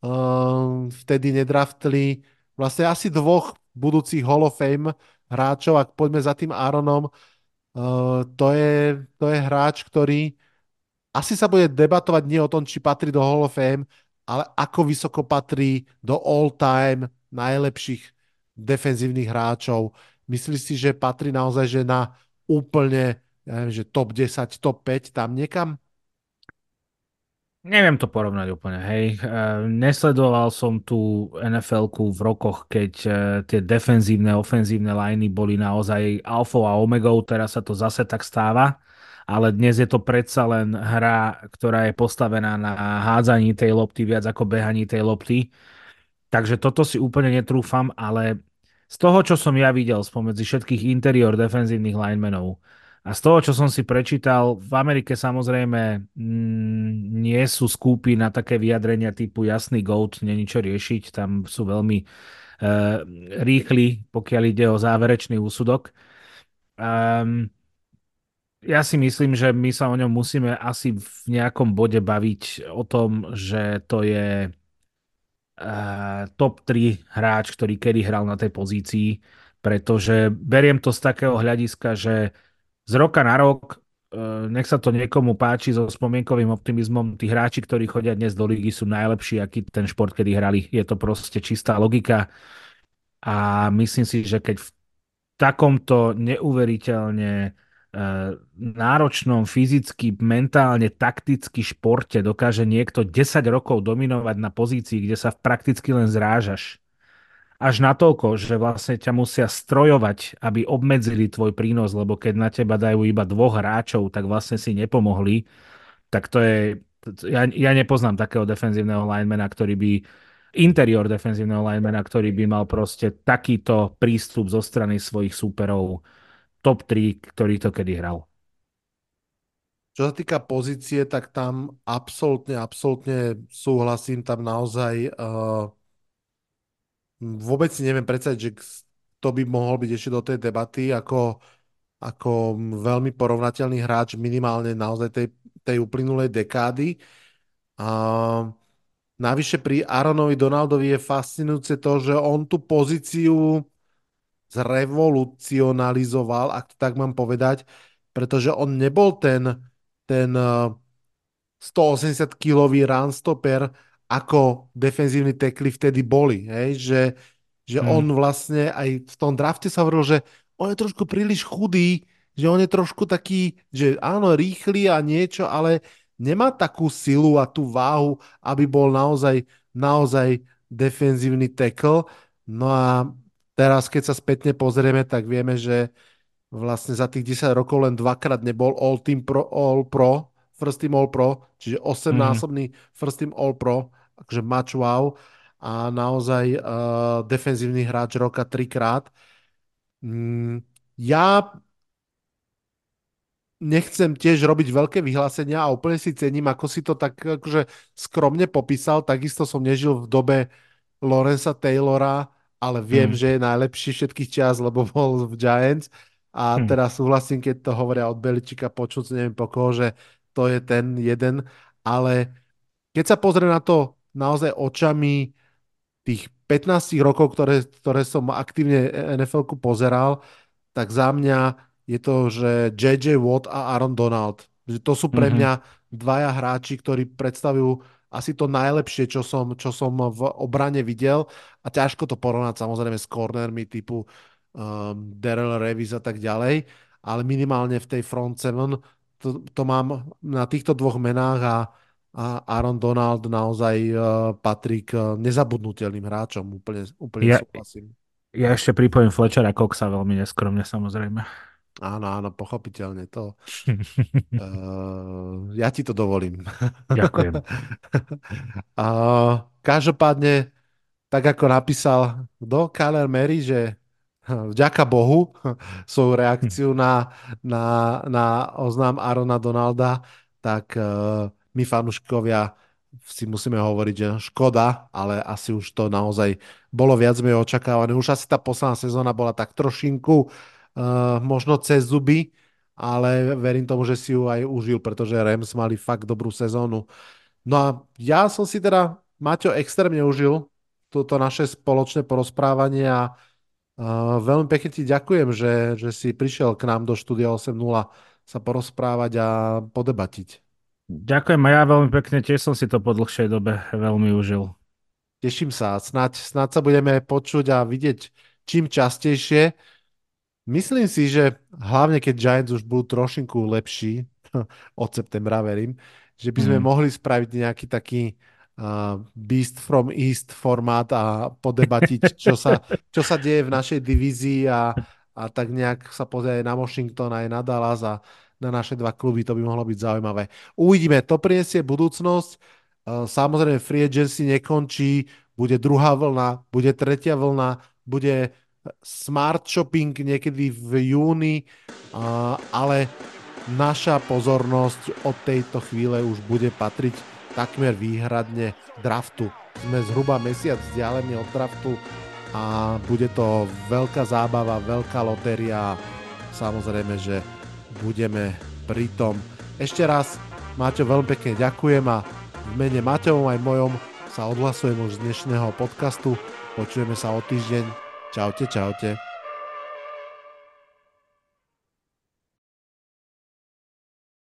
um, vtedy nedraftli vlastne asi dvoch budúcich Hall of Fame hráčov, ak poďme za tým Aaronom, uh, to, je, to je hráč, ktorý asi sa bude debatovať nie o tom, či patrí do Hall of Fame, ale ako vysoko patrí do all-time najlepších defenzívnych hráčov. Myslíš si, že patrí naozaj že na úplne ja neviem, že top desať, top päť, tam niekam? Neviem to porovnať úplne, hej. Nesledoval som tú en ef el-ku v rokoch, keď tie defenzívne, ofenzívne liney boli naozaj alfou a omegou, teraz sa to zase tak stáva, ale dnes je to predsa len hra, ktorá je postavená na hádzaní tej lopty viac ako behaní tej lopty. Takže toto si úplne netrúfam, ale z toho, čo som ja videl spomedzi všetkých interior defenzívnych linemenov, A z toho, čo som si prečítal, v Amerike samozrejme mm, nie sú skúpi na také vyjadrenia typu jasný GOAT, není čo riešiť, tam sú veľmi e, rýchli, pokiaľ ide o záverečný úsudok. Um, ja si myslím, že my sa o ňom musíme asi v nejakom bode baviť o tom, že to je uh, top tri hráč, ktorý kedy hral na tej pozícii, pretože beriem to z takého hľadiska, že z roka na rok, uh, nech sa to niekomu páči so spomienkovým optimizmom, tí hráči, ktorí chodia dnes do ligy, sú najlepší, aký ten šport kedy hrali. Je to proste čistá logika a myslím si, že keď v takomto neuveriteľne e, náročnom fyzicky, mentálne, takticky športe dokáže niekto desať rokov dominovať na pozícii, kde sa prakticky len zrážaš. Až natoľko, že vlastne ťa musia strojovať, aby obmedzili tvoj prínos, lebo keď na teba dajú iba dvoch hráčov, tak vlastne si nepomohli. Tak to je... Ja, ja nepoznám takého defenzívneho linemana, ktorý by interior defenzívneho linemana, ktorý by mal proste takýto prístup zo strany svojich súperov top tri, ktorý to kedy hral. Čo sa týka pozície, tak tam absolútne, absolútne súhlasím, tam naozaj uh, vôbec si neviem predstaviť, že to by mohol byť ešte do tej debaty ako, ako veľmi porovnateľný hráč minimálne naozaj tej, tej uplynulej dekády. Uh, Navyše pri Aaronovi Donaldovi je fascinujúce to, že on tú pozíciu zrevolucionalizoval, ak to tak mám povedať, pretože on nebol ten, ten stoosemdesiat kilový runstopper, ako defenzívni tekli vtedy boli. Hej? Že, že Hmm. on vlastne aj v tom drafte sa hovoril, že on je trošku príliš chudý, že on je trošku taký, že áno, rýchly a niečo, ale nemá takú silu a tú váhu, aby bol naozaj, naozaj defenzívny tackle. No a teraz, keď sa spätne pozrieme, tak vieme, že vlastne za tých desať rokov len dvakrát nebol All Team Pro, All Pro, First Team All Pro, čiže osemnásobný First Team All Pro, takže much wow a naozaj uh, defenzívny hráč roka trikrát. Mm, ja nechcem tiež robiť veľké vyhlásenia a úplne si cením, ako si to tak akože skromne popísal. Takisto som nežil v dobe Lawrencea Taylora, ale viem, Mm. že je najlepší všetkých čas, lebo bol v Giants. A Mm. teraz súhlasím, keď to hovoria od Beličika, počuť, neviem po koho, že to je ten jeden. Ale keď sa pozrie na to naozaj očami tých pätnásť rokov, ktoré, ktoré som aktívne en ef elku pozeral, tak za mňa je to, že jé jé Watt a Aaron Donald. Že to sú pre Mhm. mňa dvaja hráči, ktorí predstavujú asi to najlepšie, čo som, čo som v obrane videl. A ťažko to porovnať samozrejme s cornermi typu um, Darrell Revis a tak ďalej. Ale minimálne v tej front seven to, to mám na týchto dvoch menách a, a Aaron Donald naozaj uh, patrí k nezabudnutelným hráčom. Úplne, úplne Ja, súhlasím. ja ešte pripojím Fletchera Coxa veľmi neskromne, samozrejme. Áno, áno, pochopiteľne to. Uh, ja ti to dovolím. Ďakujem. uh, každopádne, tak ako napísal do Kyler Murray, že vďaka Bohu svoju reakciu na, na, na oznám Aarona Donalda, tak uh, my fanúškovia si musíme hovoriť, že škoda, ale asi už to naozaj bolo viac menej očakávané. Už asi tá posledná sezóna bola tak trošinku uh, možno cez zuby, ale verím tomu, že si ju aj užil, pretože Rams mali fakt dobrú sezónu. No a ja som si teda, Maťo, extrémne užil toto naše spoločné porozprávanie a uh, veľmi pekne ti ďakujem, že, že si prišiel k nám do štúdia osem nula sa porozprávať a podebatiť. Ďakujem a ja veľmi pekne, tiež som si to po dlhšej dobe veľmi užil. Teším sa, snáď, snáď sa budeme počuť a vidieť čím častejšie. Myslím si, že hlavne keď Giants už budú trošinku lepší, od septembra verím, že by sme Mm. mohli spraviť nejaký taký uh, Beast from East formát a podebatiť, čo sa, čo sa deje v našej divízii a, a tak nejak sa pozrieť aj na Washington, aj na Dallas a na naše dva kluby, to by mohlo byť zaujímavé. Uvidíme, to prinesie budúcnosť. Uh, samozrejme free agency nekončí, bude druhá vlna, bude tretia vlna, bude smart shopping niekedy v júni, ale naša pozornosť od tejto chvíle už bude patriť takmer výhradne draftu. Sme zhruba mesiac vzdialení od draftu a bude to veľká zábava, veľká lotéria. Samozrejme, že budeme pri tom. Ešte raz, Maťo, veľmi pekne ďakujem a v mene Maťovom aj mojom sa odhlasujem už z dnešného podcastu. Počujeme sa o týždeň. Čaute, čaute.